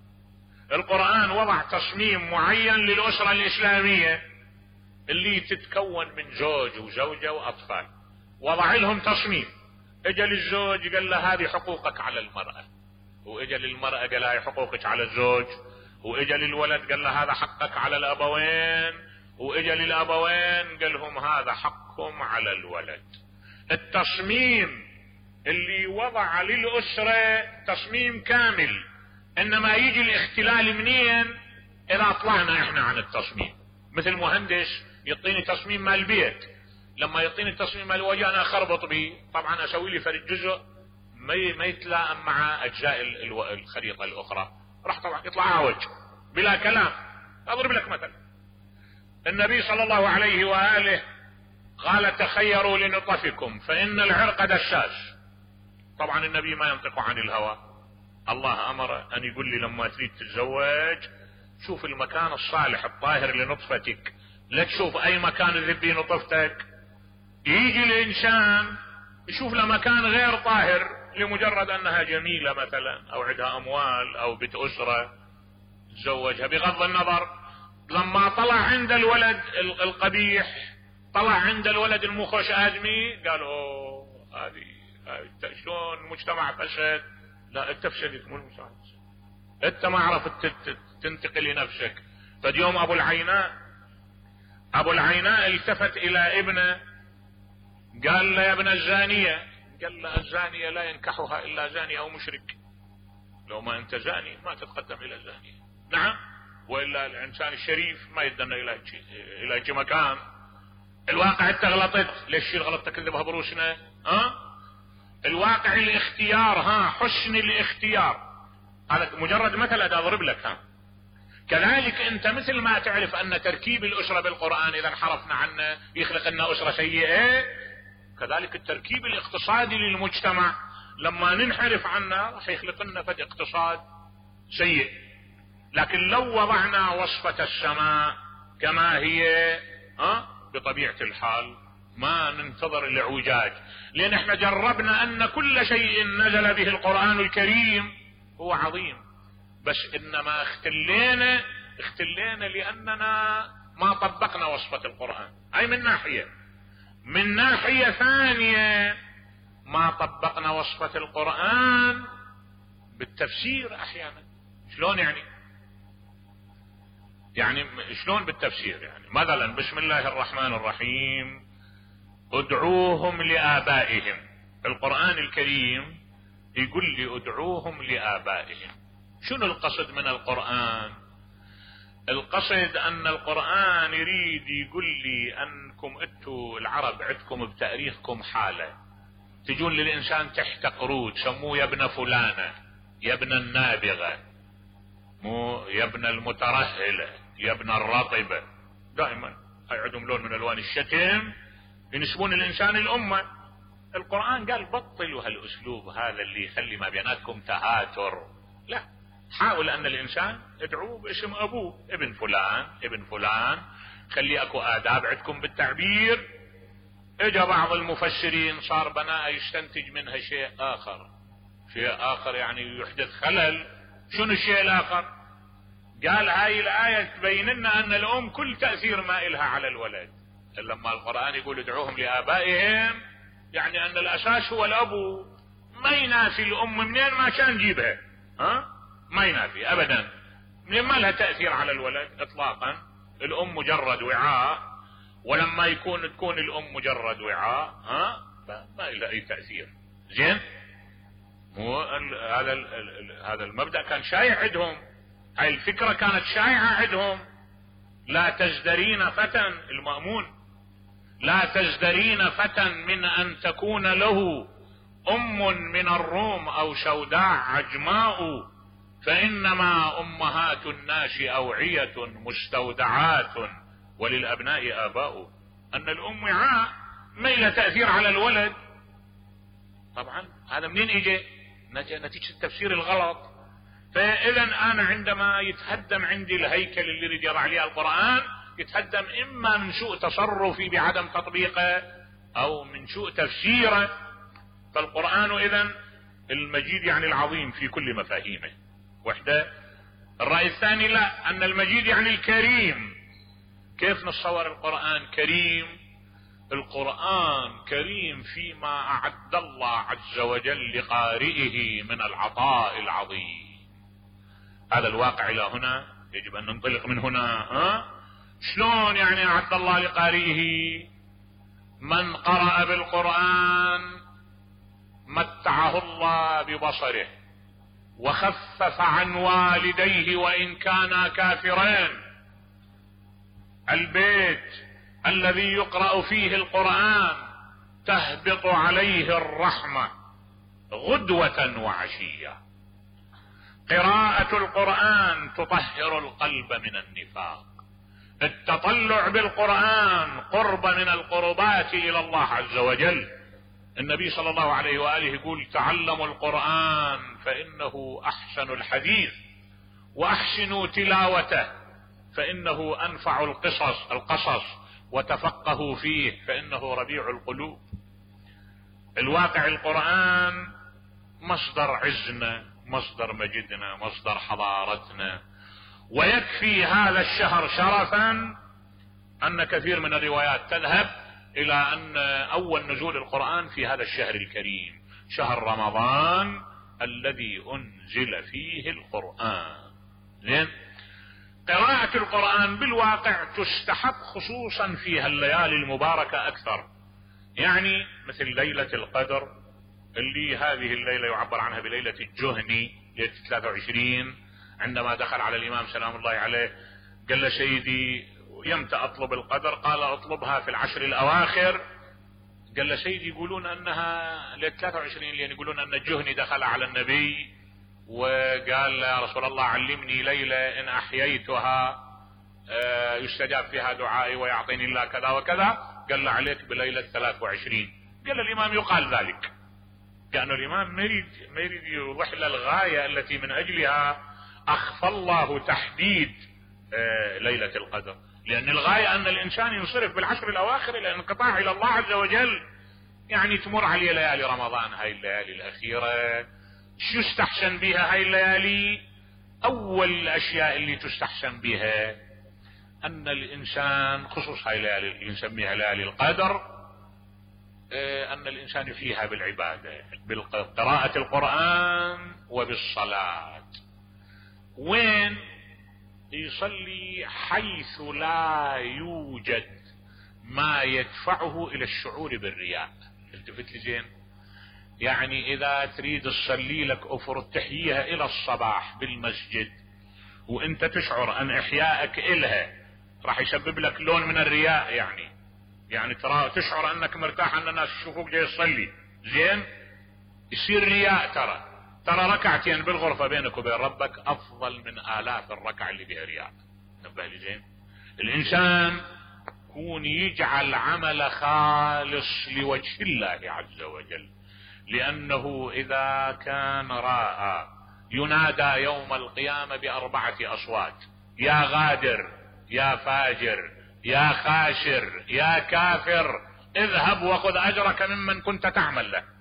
القرآن وضع تصميم معين للأسرة الإسلامية اللي تتكون من زوج وزوجة وأطفال، وضع لهم تصميم. اجى للزوج قال له هذه حقوقك على المرأة، واجى للمرأة قال لها حقوقك على الزوج، واجى للولد قال له هذا حقك على الأبوين، واجى للأبوين قال لهم هذا حقهم على الولد. التصميم اللي وضع للأسرة تصميم كامل، انما يجي الاختلال منين؟ اذا طلعنا احنا عن التصميم. مثل مهندس يعطيني تصميم مال البيت، لما يعطيني التصميم مال الوجه انا اخربط به، طبعا اسوي لي فرد جزء ما يتلائم مع اجزاء الخريطة الاخرى، راح طبعا يطلع عوج بلا كلام. اضرب لك مثلا، النبي صلى الله عليه وآله قال تخيروا لنطفكم فإن العرق دشاش. طبعا النبي ما ينطق عن الهوى، الله امر ان يقول لي لما تريد تتزوج شوف المكان الصالح الطاهر لنطفتك، لا تشوف اي مكان يذبي نطفتك. يجي الانسان يشوف له مكان غير طاهر لمجرد انها جميلة مثلا او عندها اموال او بيت اسرة تزوجها بغض النظر. لما طلع عند الولد القبيح، طلع عند الولد المخرج ادمي، قالوا هذه شلون المجتمع فسد؟ لا انت فسدت مو المجتمع، انت ما عرفت تنتقل لنفسك. فاليوم ابو العيناء التفت الى ابنه قال له يا ابن الزانية، قال له الزانية لا ينكحها الا زاني او مشرك. لو ما أنت زاني ما تتقدم إلى زانية. نعم، وإلا الإنسان الشريف ما يدنا إلى شي مكان. الواقع أنت غلطت، ليش شي الغلط تكذبها بروسنا؟ الواقع الاختيار، حسن الاختيار، هذا مجرد مثل أضرب لك. كذلك أنت مثل ما تعرف أن تركيب الأسرة بالقرآن إذا انحرفنا عنه يخلق لنا أسرة سيئة، كذلك التركيب الاقتصادي للمجتمع لما ننحرف عنه راح يخلق لنا فد اقتصاد سيء. لكن لو وضعنا وصفة السماء كما هي بطبيعة الحال ما ننتظر الاعوجاج، لأن احنا جربنا أن كل شيء نزل به القرآن الكريم هو عظيم، بس إنما اختلينا لأننا ما طبقنا وصفة القرآن. أي من ناحية ثانية ما طبقنا وصفة القرآن بالتفسير أحيانا. شلون يعني شلون بالتفسير؟ يعني مثلا بسم الله الرحمن الرحيم ادعوهم لآبائهم، القرآن الكريم يقول لي ادعوهم لآبائهم. شنو القصد من القرآن؟ القصد ان القرآن يريد يقول لي انكم انتوا العرب عندكم بتاريخكم حالة، تجون للانسان تحت قرود سموه يا ابن فلانة، يا ابن النابغة، مو يا ابن المترهلة، يا ابن الرطبة، دائما هاي عندهم لون من الوان الشتم ينسبون الانسان الامة. القرآن قال بطلوا هالاسلوب هذا اللي يخلي ما بيناتكم تهاتر، لا، حاول ان الانسان ادعوه باسم ابوه، ابن فلان ابن فلان، خلي اكو آداب عندكم بالتعبير. اجا بعض المفسرين صار بناء يستنتج منها شيء اخر يعني يحدث خلل. شنو الشيء الاخر؟ قال هاي الآية تبين لنا ان الام كل تأثير ما إلها على الولد. لما القرآن يقول ادعوهم لآبائهم يعني ان الاساس هو الابو، ما ينافي الام منين ما كان جيبها، ما ينافي ابدا، منين ما لها تأثير على الولد اطلاقا. الام مجرد وعاء، ولما تكون الام مجرد وعاء ما لها اي تأثير. زين، هذا المبدأ كان شائع عندهم، هاي الفكرة كانت شائعة عندهم. لا تزدرين فتى المأمون، لا تزدرين فتى من ان تكون له ام من الروم او سوداء عجماء، فانما امهات الناس اوعية مستودعات وللابناء اباء. ان الام وعاء ما لها تأثير على الولد. طبعا هذا منين اجى؟ نتيجة التفسير الغلط. فاذا انا عندما يتهدم عندي الهيكل اللي يريد يضع عليه القرآن، يتهدم اما من سوء تصرفي بعدم تطبيقه او من سوء تفسيره. فالقرآن اذا المجيد يعني العظيم في كل مفاهيمه وحده. الرأي الثاني لا، ان المجيد يعني الكريم. كيف نتصور القرآن كريم؟ القرآن كريم فيما اعد الله عز وجل لقارئه من العطاء العظيم. هذا الواقع الى هنا يجب ان ننطلق من هنا. شلون يعني اعد الله لقارئه؟ من قرأ بالقرآن متعه الله ببصره وخفف عن والديه وان كانا كافرين. البيت الذي يقرأ فيه القرآن تهبط عليه الرحمة غدوة وعشية. قراءة القرآن تطهر القلب من النفاق. التطلع بالقرآن قرب من القربات الى الله عز وجل. النبي صلى الله عليه وآله يقول تعلموا القرآن فانه احسن الحديث واحسنوا تلاوته فانه انفع القصص وتفقهوا فيه فانه ربيع القلوب. الواقع القرآن مصدر عزنا، مصدر مجدنا، مصدر حضارتنا. ويكفي هذا الشهر شرفا ان كثير من الروايات تذهب الى ان اول نزول القرآن في هذا الشهر الكريم، شهر رمضان الذي انزل فيه القرآن. زين، قراءة القرآن بالواقع تستحق خصوصا في هالليالي المباركة اكثر. يعني مثل ليلة القدر اللي هذه الليلة يعبر عنها بليلة الجهني، ليلة 23، عندما دخل على الإمام سلام الله عليه قال له سيدي يمتى أطلب القدر؟ قال أطلبها في العشر الأواخر. قال له سيدي يقولون أنها ليلة 23، لأن يقولون أن الجهني دخل على النبي وقال يا رسول الله علمني ليلة إن أحييتها يستجاب فيها دعائي ويعطيني الله كذا وكذا. قال له عليك بليلة 23. قال الإمام يقال ذلك، كأن الإمام ما يريد يوضح له الغاية التي من أجلها أخفى الله تحديد ليلة القدر، لأن الغاية أن الإنسان ينصرف بالعشر الأواخر إلى الانقطاع إلى الله عز وجل. يعني تمر عليه ليالي رمضان، هاي الليالي الأخيرة شو يستحسن بها هاي الليالي؟ أول الأشياء اللي تستحسن بها أن الإنسان، خصوص هاي الليالي اللي نسميها ليالي القدر، أن الإنسان يحييها بالعبادة، بقراءة القرآن وبالصلاة. وين؟ يصلي حيث لا يوجد ما يدفعه إلى الشعور بالرياء. التفت لي زين، يعني إذا تريد تصلي لك أفر تحييها إلى الصباح بالمسجد وإنت تشعر أن إحيائك إلها راح يسبب لك لون من الرياء، يعني ترى تشعر أنك مرتاح أن الناس يشوفوك جاي تصلي، زين يصير رياء. ترى ركعتين بالغرفة بينك وبين ربك أفضل من آلاف الركعة اللي بها رياء. نبه لي زين، الإنسان يكون يجعل عمل خالص لوجه الله عز وجل، لأنه إذا كان راى ينادى يوم القيامة بأربعة أصوات: يا غادر، يا فاجر، يا خاشر، يا كافر، اذهب وخذ أجرك ممن كنت تعمل له.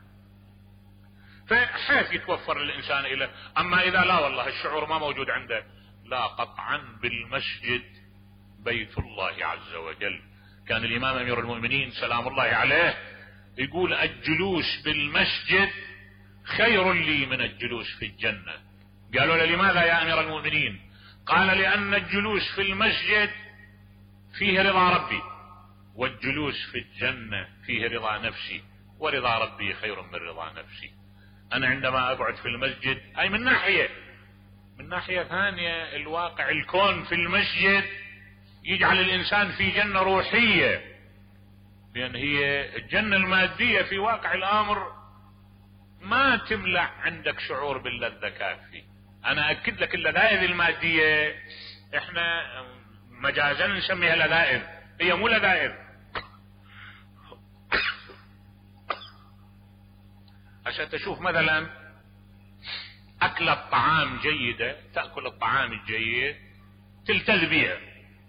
فحيث يتوفر للإنسان إليه. أما إذا لا والله الشعور ما موجود عنده، لا، قطعا بالمسجد بيت الله عز وجل. كان الإمام أمير المؤمنين سلام الله عليه يقول: الجلوس بالمسجد خير لي من الجلوس في الجنة. قالوا له: لماذا يا أمير المؤمنين؟ قال: لأن الجلوس في المسجد فيه رضا ربي، والجلوس في الجنة فيه رضا نفسي، ورضا ربي خير من رضا نفسي. أنا عندما أقعد في المسجد، أي من ناحية ثانية الواقع الكون في المسجد يجعل الإنسان في جنة روحية، لأن هي الجنة المادية في واقع الأمر ما تملأ عندك شعور باللذة كافي. أنا أكد لك اللذائذ المادية إحنا مجازا نسميها لذائذ، هي مو لذائذ. عشان تشوف مثلا أكلة طعام جيدة، تأكل الطعام الجيد تلتذ بها،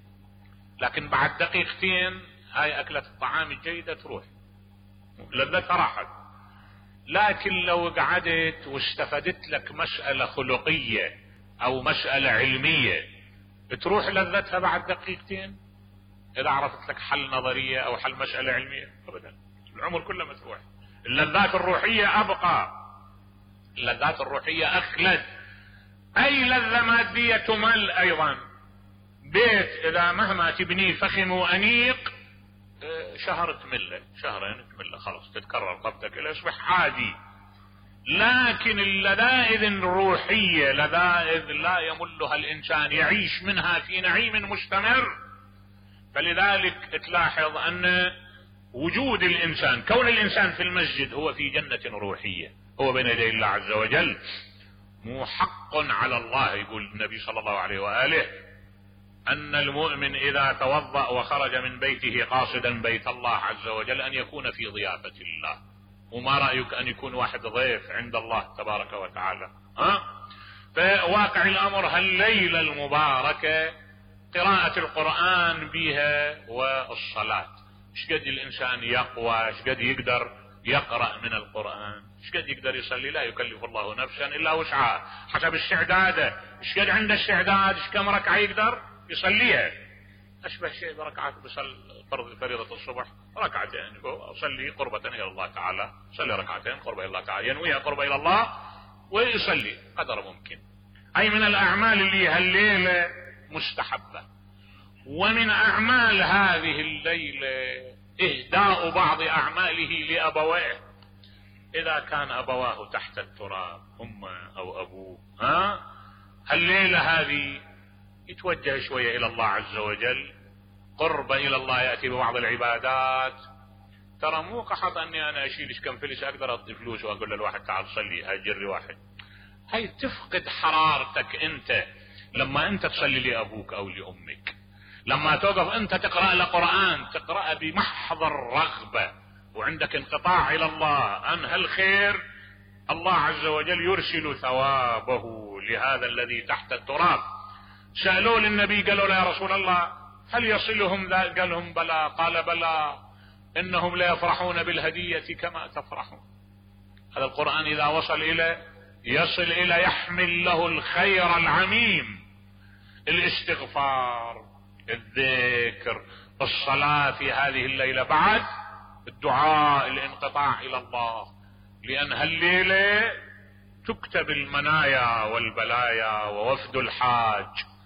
لكن بعد دقيقتين هاي أكلة الطعام الجيدة تروح، لذتها راحت. لكن لو قعدت واستفدت لك مسألة خلقية أو مسألة علمية تروح لذتها بعد دقيقتين. إذا عرفت لك حل نظرية أو حل مسألة علمية أبدا، العمر كله ما تروح. اللذات الروحية أبقى، اللذات الروحية أخلد. أي لذة مادية تمل أيضا. بيت إذا مهما تبنيه فخم وأنيق، شهر تمله، شهرين تمله، خلاص تتكرر طبتك إلى يصبح عادي. لكن اللذائذ الروحية لذائذ لا يملها الإنسان، يعيش منها في نعيم مستمر. فلذلك تلاحظ أن وجود الإنسان، كون الإنسان في المسجد هو في جنة روحية، هو بين يدي الله عز وجل. محق على الله، يقول النبي صلى الله عليه وآله، أن المؤمن إذا توضأ وخرج من بيته قاصدا بيت الله عز وجل أن يكون في ضيافة الله. وما رأيك أن يكون واحد ضيف عند الله تبارك وتعالى؟ فواقع الأمر هالليلة المباركة قراءة القرآن بها والصلاة. شقد الإنسان يقوى، شقد يقدر يقرأ من القرآن، شقد يقدر يصلي. لا يكلف الله نفسا إلا وسعها، حسب استعداده. شقد عنده استعداد، كم ركعة يقدر يصليها. أشبه شيء بركعات بصل فريضة الصبح، ركعتين أصلي قربة إلى الله تعالى، صلي ركعتين قربة إلى الله تعالى، ينويها قربة إلى الله ويصلي قدر ممكن. أي من الأعمال اللي هالليلة مستحبة. ومن أعمال هذه الليلة إهداء بعض أعماله لأبويه. إذا كان أبواه تحت التراب أمه أو أبوه، الليلة هذه يتوجه شوية إلى الله عز وجل، قرب إلى الله، يأتي ببعض العبادات. ترى مو قحط أني أنا أشيلش كم فلس أقدر أعطي فلوس وأقول للواحد تعال صلي، أجري واحد. هاي تفقد حرارتك أنت لما أنت تصلي لأبوك أو لأمك، لما توقف أنت تقرأ القرآن تقرأ بمحض الرغبة وعندك انقطاع إلى الله، أن هالخير الله عز وجل يرسل ثوابه لهذا الذي تحت التراب. سألوا للنبي قالوا له يا رسول الله هل يصلهم ذلك؟ قال لهم بلى، قال بلى إنهم لا يفرحون بالهدية كما تفرحون. هذا القرآن إذا وصل إلى يصل إلى يحمل له الخير العميم، الاستغفار، الذكر، الصلاة في هذه الليلة، بعد الدعاء، الانقطاع إلى الله، لأن هالليلة تكتب المنايا والبلايا ووفد الحاج.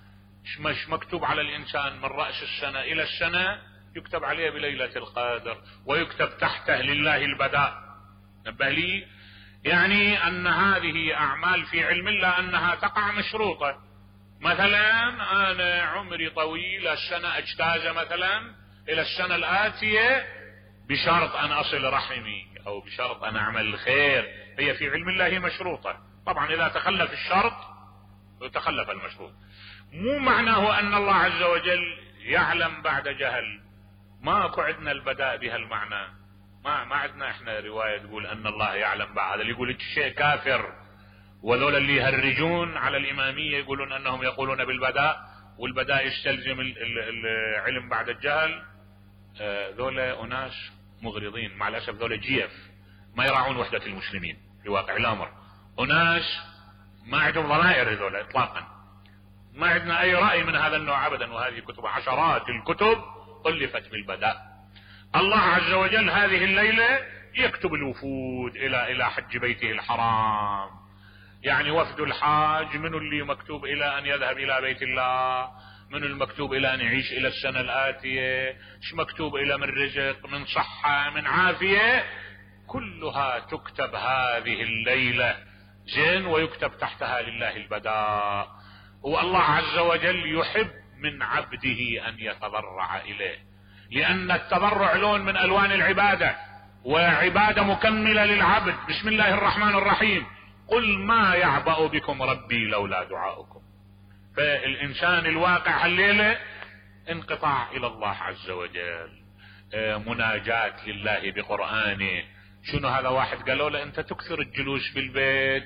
مش مكتوب على الإنسان من رأس السنة إلى السنة، يكتب عليه بليلة القدر ويكتب تحته لله البداء. نبه لي يعني أن هذه أعمال في علم الله أنها تقع مشروطة. مثلا أنا عمري طويل، السنة اجتاز مثلا إلى السنة الآتية بشرط أن أصل رحمي أو بشرط أن أعمل الخير، هي في علم الله مشروطة. طبعا إذا تخلف الشرط تخلف المشروط. مو معناه أن الله عز وجل يعلم بعد جهل، ما اكو عندنا البداء بهالمعنى، ما عندنا احنا رواية تقول أن الله يعلم بعد. اللي يقول الشيء كافر، وذول اللي يهرجون على الإمامية يقولون أنهم يقولون بالبداء والبداء يستلزم العلم بعد الجهل. ذول أناس مغرضين مع الأسف، ذول جيف ما يراعون وحدة المسلمين في واقع الأمر، أناس ما عندهم ضمائر ذول إطلاقا، ما عندنا أي رأي من هذا النوع أبدا. وهذه كتب عشرات الكتب ألفت بالبداء. الله عز وجل هذه الليلة يكتب الوفود إلى حج بيته الحرام، يعني وفد الحاج من اللي مكتوب إلى أن يذهب إلى بيت الله، من المكتوب إلى أن يعيش إلى السنة الآتية، ايش مكتوب إلى من رزق، من صحة، من عافية، كلها تكتب هذه الليلة زين، ويكتب تحتها لله البداء. والله عز وجل يحب من عبده أن يتضرع إليه، لأن التضرع لون من ألوان العبادة، وعبادة مكملة للعبد. بسم الله الرحمن الرحيم، قل ما يعبأ بكم ربي لولا دعاؤكم. فالإنسان الواقع الليلة انقطاع إلى الله عز وجل، مناجاة لله بقرآنه. شنو هذا؟ واحد قالوا له أنت تكثر الجلوس بالبيت،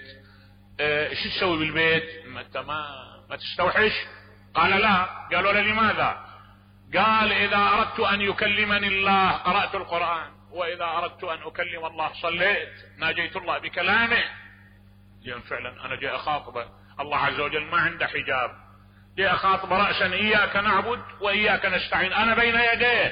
شو تسوي بالبيت؟ أنت ما تستوحش؟ قال لا. قالوا له لماذا؟ قال إذا أردت أن يكلمني الله قرأت القرآن، وإذا أردت أن أكلم الله صليت، ناجيت الله بكلامه. لأن فعلا أنا جاي أخاطبه، الله عز وجل ما عنده حجاب، جاي أخاطبه رأسا إياك نعبد وإياك نستعين، أنا بين يديه.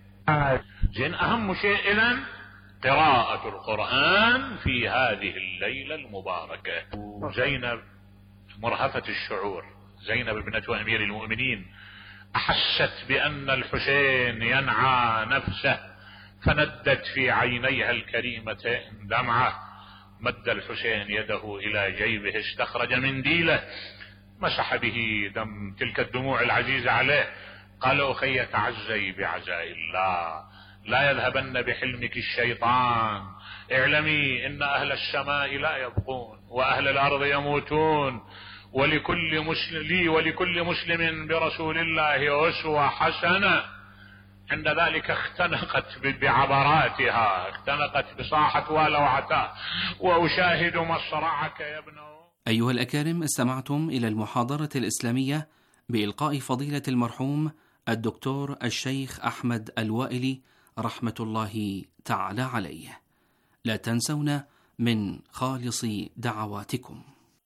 زين، أهم شيء إذن قراءة القرآن في هذه الليلة المباركة. زينب مرهفة الشعور، زينب ابنة أمير المؤمنين، أحست بأن الحسين ينعى نفسه، فندت في عينيها الكريمة دمعة. مد الحسين يده إلى جيبه، استخرج منديله، مسح به دم تلك الدموع العزيزة عليه. قال أخي تعزي بعزاء الله، لا يذهبن بحلمك الشيطان، اعلمي إن أهل السماء لا يبقون وأهل الأرض يموتون، ولكل مسلم لي ولكل مسلم برسول الله أسوة حسنة. عند ذلك اختنقت بعبراتها، اختنقت بصاحة ولوعتها، وأشاهد مصرعك يا ابن. أيها الأكارم، استمعتم إلى المحاضرة الإسلامية بإلقاء فضيلة المرحوم الدكتور الشيخ أحمد الوائلي رحمة الله تعالى عليه. لا تنسونا من خالص دعواتكم.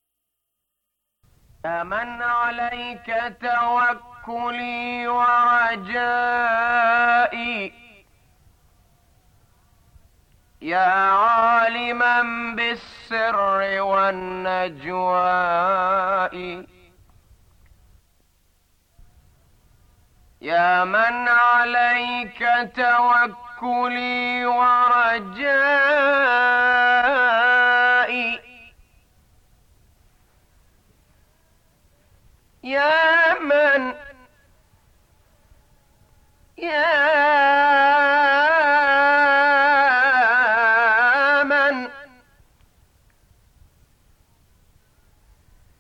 يا من عليك توكلي ورجائي، يا عالما بالسر والنجواء، يا من عليك توكلي توكلي ورجائي يا